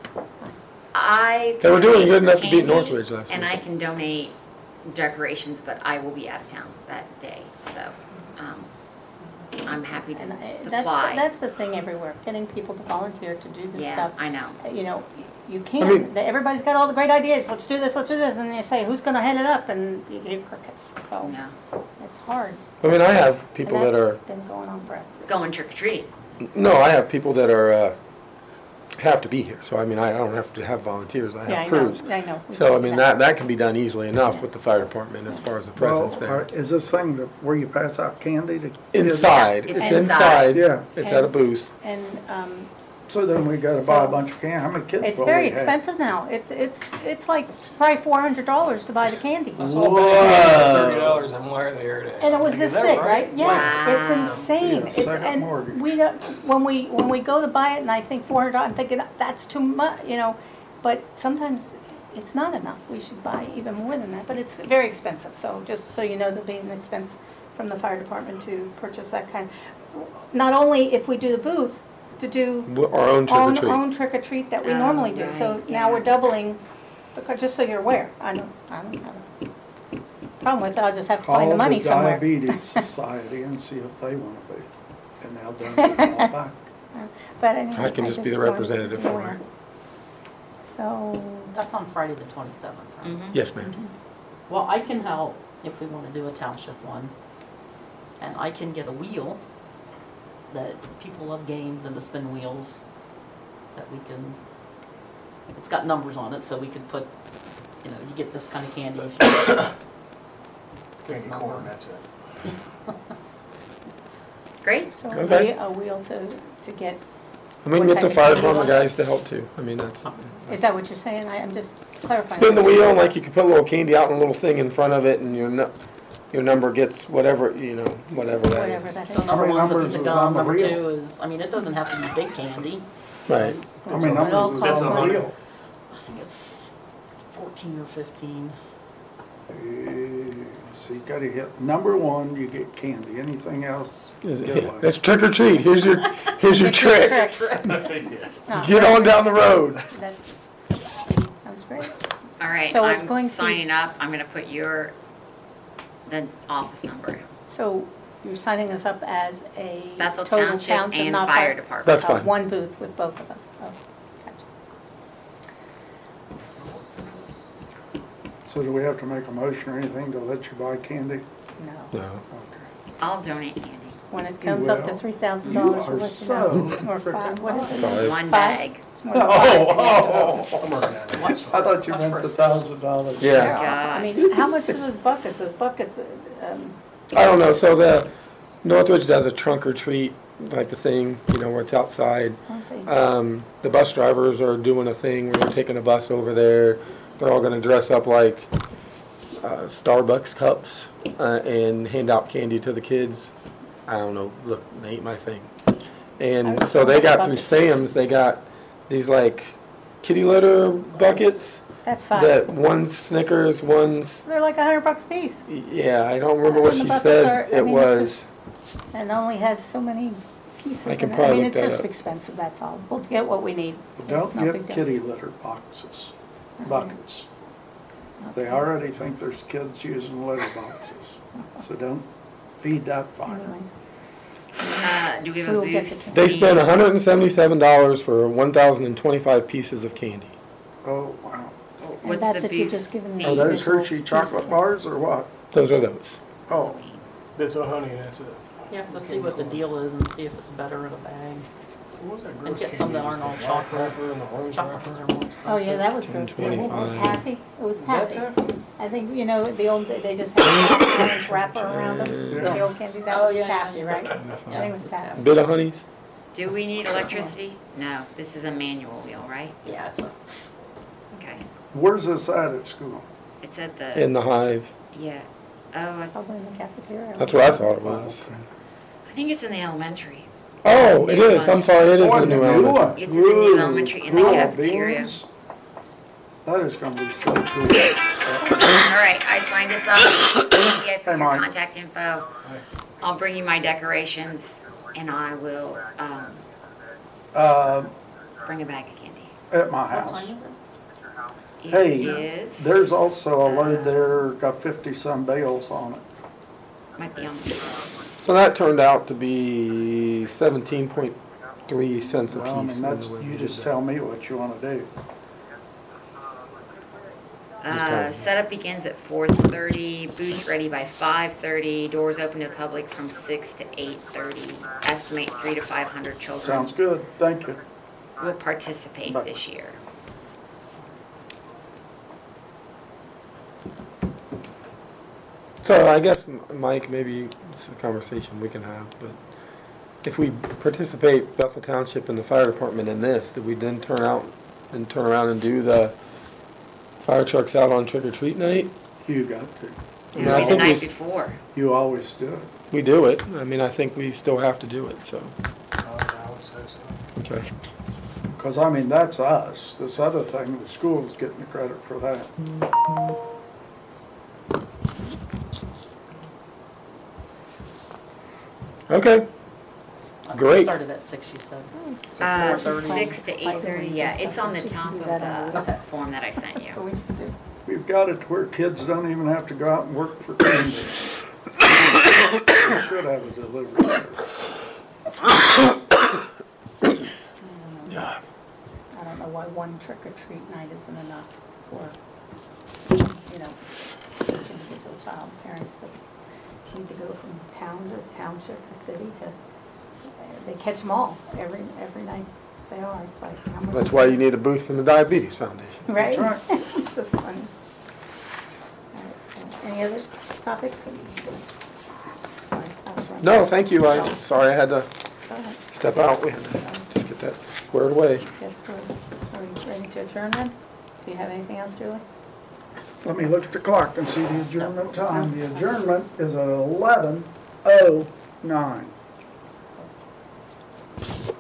I. They were can doing good enough to candy, beat Northridge last And week. I can donate decorations, but I will be out of town that day, so, um, I'm happy And I- to that's, supply. that's the thing everywhere, getting people to volunteer to do this Yeah, stuff. I know. You know, you mean- can't, everybody's got all the great ideas, let's do this, let's do this, and you say, who's gonna head it up, and you get crickets, so Yeah. it's hard. I mean, I have people And that are, that's been going on forever. Going trick or treat. no, I have people that are, uh, have to be here. So, I mean, I I don't have to have volunteers, I Yeah, I have know, crews. I know. We So, I can do mean, that, that can be done easily enough with the fire department as far as the presence Well, there. are- is this thing that- where you pass out candy to kids? Inside, It's it's inside. inside, Yeah. it's at a booth. And, um, So then we gotta buy a So- bunch of candy. How many kids it's will very we have? expensive now, it's, it's, it's like probably four hundred dollars to buy the candy. I saw a bag for thirty dollars and why are they here today? And it was Like, this is that big, right? Yes, Wow. it's insane. Yeah, It's- second and mortgage. we don't, when we, when we go to buy it and I think four hundred dollars, I'm thinking, that's too much, you know, but sometimes it's not enough. We should buy even more than that, but it's very expensive, so just so you know, there'll be an expense from the fire department to purchase that kind. Not only if we do the booth, to do Our own trick or own, treat. own trick or treat that we Oh, normally do. So right, now yeah. we're doubling, because, just so you're aware, I don't, I don't have a problem with it, I'll just have to find the money Call the somewhere. Diabetes Society and see if they want a booth. And they'll donate it all back. But anyway. I can just be the wanted to representative be for aware. it. So, That's on Friday the twenty-seventh, right? Mhm. Yes, ma'am. Well, I can help if we wanna do a township one. And I can get a wheel that people love games and to spin wheels that we can, it's got numbers on it, so we could put, you know, you get this kind of candy if you this candy corn, number. that's it. Great. so a Okay. wheel- a wheel to, to get, I mean, What get type the of fire candy department you want? guys to help too. I mean, that's. is that what you're saying? I, I'm just clarifying. Spin the wheel, and like you can put a little candy out in a little thing in front of it, and your nu- your number gets whatever, you know, whatever that Whatever is. that So is. number many one's a numbers piece of is on gum, the number wheel? two is, I mean, it doesn't have to be big candy. Right. How many It all numbers is costs on the money. wheel? I think it's fourteen or fifteen. Eh, So you gotta hit, number one, you get candy. Anything else? Is it- giveaway. yeah, That's trick or treat. Here's your here's your It's your trick. trick. Yeah. No, Get on down the road. That's, sounds great. All right, So it's going I'm to- signing up. I'm gonna put your, the office number. So you're signing us up as a Bethel total Township township, and not Fire fire- Department. That's uh, fine. One booth with both of us. Oh, gotcha. So do we have to make a motion or anything to let you buy candy? No. No. Okay. I'll donate candy. When it comes up to Well, three thousand you dollars, are we'll let you so know. Or five, what is it? Five. One Five? bag. It's it's more than five. Oh, oh, I'm working on it. Watch- I thought you watch meant the first. thousand dollars. Yeah. I mean, how much are those buckets? Those buckets, um, I don't know, so the Northridge does a trunk or treat type of thing, you know, where it's outside. aren't they? Um, the bus drivers are doing a thing where they're taking a bus over there. They're all gonna dress up like, uh, Starbucks cups, uh, and hand out candy to the kids. I don't know, look, they ain't my thing. And so they got through Sam's, they got these like kitty litter buckets That's fine. that one's Snickers, one's, They're like a hundred bucks a piece yeah, I don't remember what And the she buckets said are- I it mean, it's was. and only has so many pieces I can in it. probably I mean, look it's that just up. expensive, that's all. We'll get what we need. It's Don't no get big deal. kitty litter boxes, buckets. They Okay. already think there's kids using litter boxes, so don't feed that fire. Anyway, Uh, do we have We a will get booth? the- They spent one hundred seventy-seven dollars for one thousand twenty-five pieces of candy. Oh, wow. And What's that's the if you booth just give them the fee? Are those individual Hershey chocolate pieces. bars or what? Those are those. Oh, That's a honey, that's it. You have to see what the deal is and see if it's better in a bag. What was that And gross get some candy? that aren't all Was the black chocolate. wrapper and the orange Chocolate wrapper? ones are more expensive. Oh, yeah, that was ten gross. What was it? twenty-five. Taffy? It was Is that taffy. taffy? I think, you know, the old, they just had an orange wrapper around them, Yeah. the old candy, that Oh, was yeah, yeah, taffy, yeah. right? Yeah, I think it was taffy. Bit of honeys? Do we need electricity? No, this is a manual wheel, right? Yeah, it's a, Okay. where's this at at school? It's at the, In the hive. yeah. Oh, I Probably in the cafeteria. That's what I thought it was. I think it's in the elementary. Oh, it is. I'm sorry, it is Oh, the new one. elementary. It's in the new Ooh, elementary in the cool cafeteria. beans. That is gonna be so cool. All right, I signed us up. Andy, I put Hey, your Mike. contact info. I'll bring you my decorations and I will, um, Uh, bring a bag of candy. at my what house. time is it? It Hey, is, there's also a load there, got fifty some bales on it. might be on, So that turned out to be seventeen point three cents a Well, I piece. mean, that's, you just tell me what you wanna do. uh, setup begins at four thirty, booth ready by five thirty, doors open to the public from six to eight thirty. Estimate three to five hundred children Sounds good, thank you. will participate Bye. this year. So I guess, Mike, maybe it's a conversation we can have, but if we participate, Bethel Township and the fire department in this, did we then turn out and turn around and do the fire trucks out on trick or treat night? You got to. I mean, I The think we night s- before. You always do it. We do it. I mean, I think we still have to do it, so, Oh, I would say so. okay. Cause I mean, that's us. This other thing, the school's getting the credit for that. Okay, I Great. Started at six, you said. Uh, four thirty. six to eight thirty, yeah, it's on the top of the form that I sent That's what you. we should do. We've got it to where kids don't even have to go out and work for candy. We should have a delivery service. yeah. I don't know why one trick or treat night isn't enough for, you know, each individual child. Parents just need to go from town to township to city to, they catch them all every, every night they are. It's like, how much? That's why you need a booth from the Diabetes Foundation. Right? That's right. It's just funny. All right, so any other topics? Sorry, I was running. No, thank you. I, sorry I had to Go ahead. step out. We had to just get that squared away. Guess we're, are we ready to adjourn then? Do you have anything else, Julie? Let me look at the clock and see the adjournment time. The adjournment is at eleven oh nine.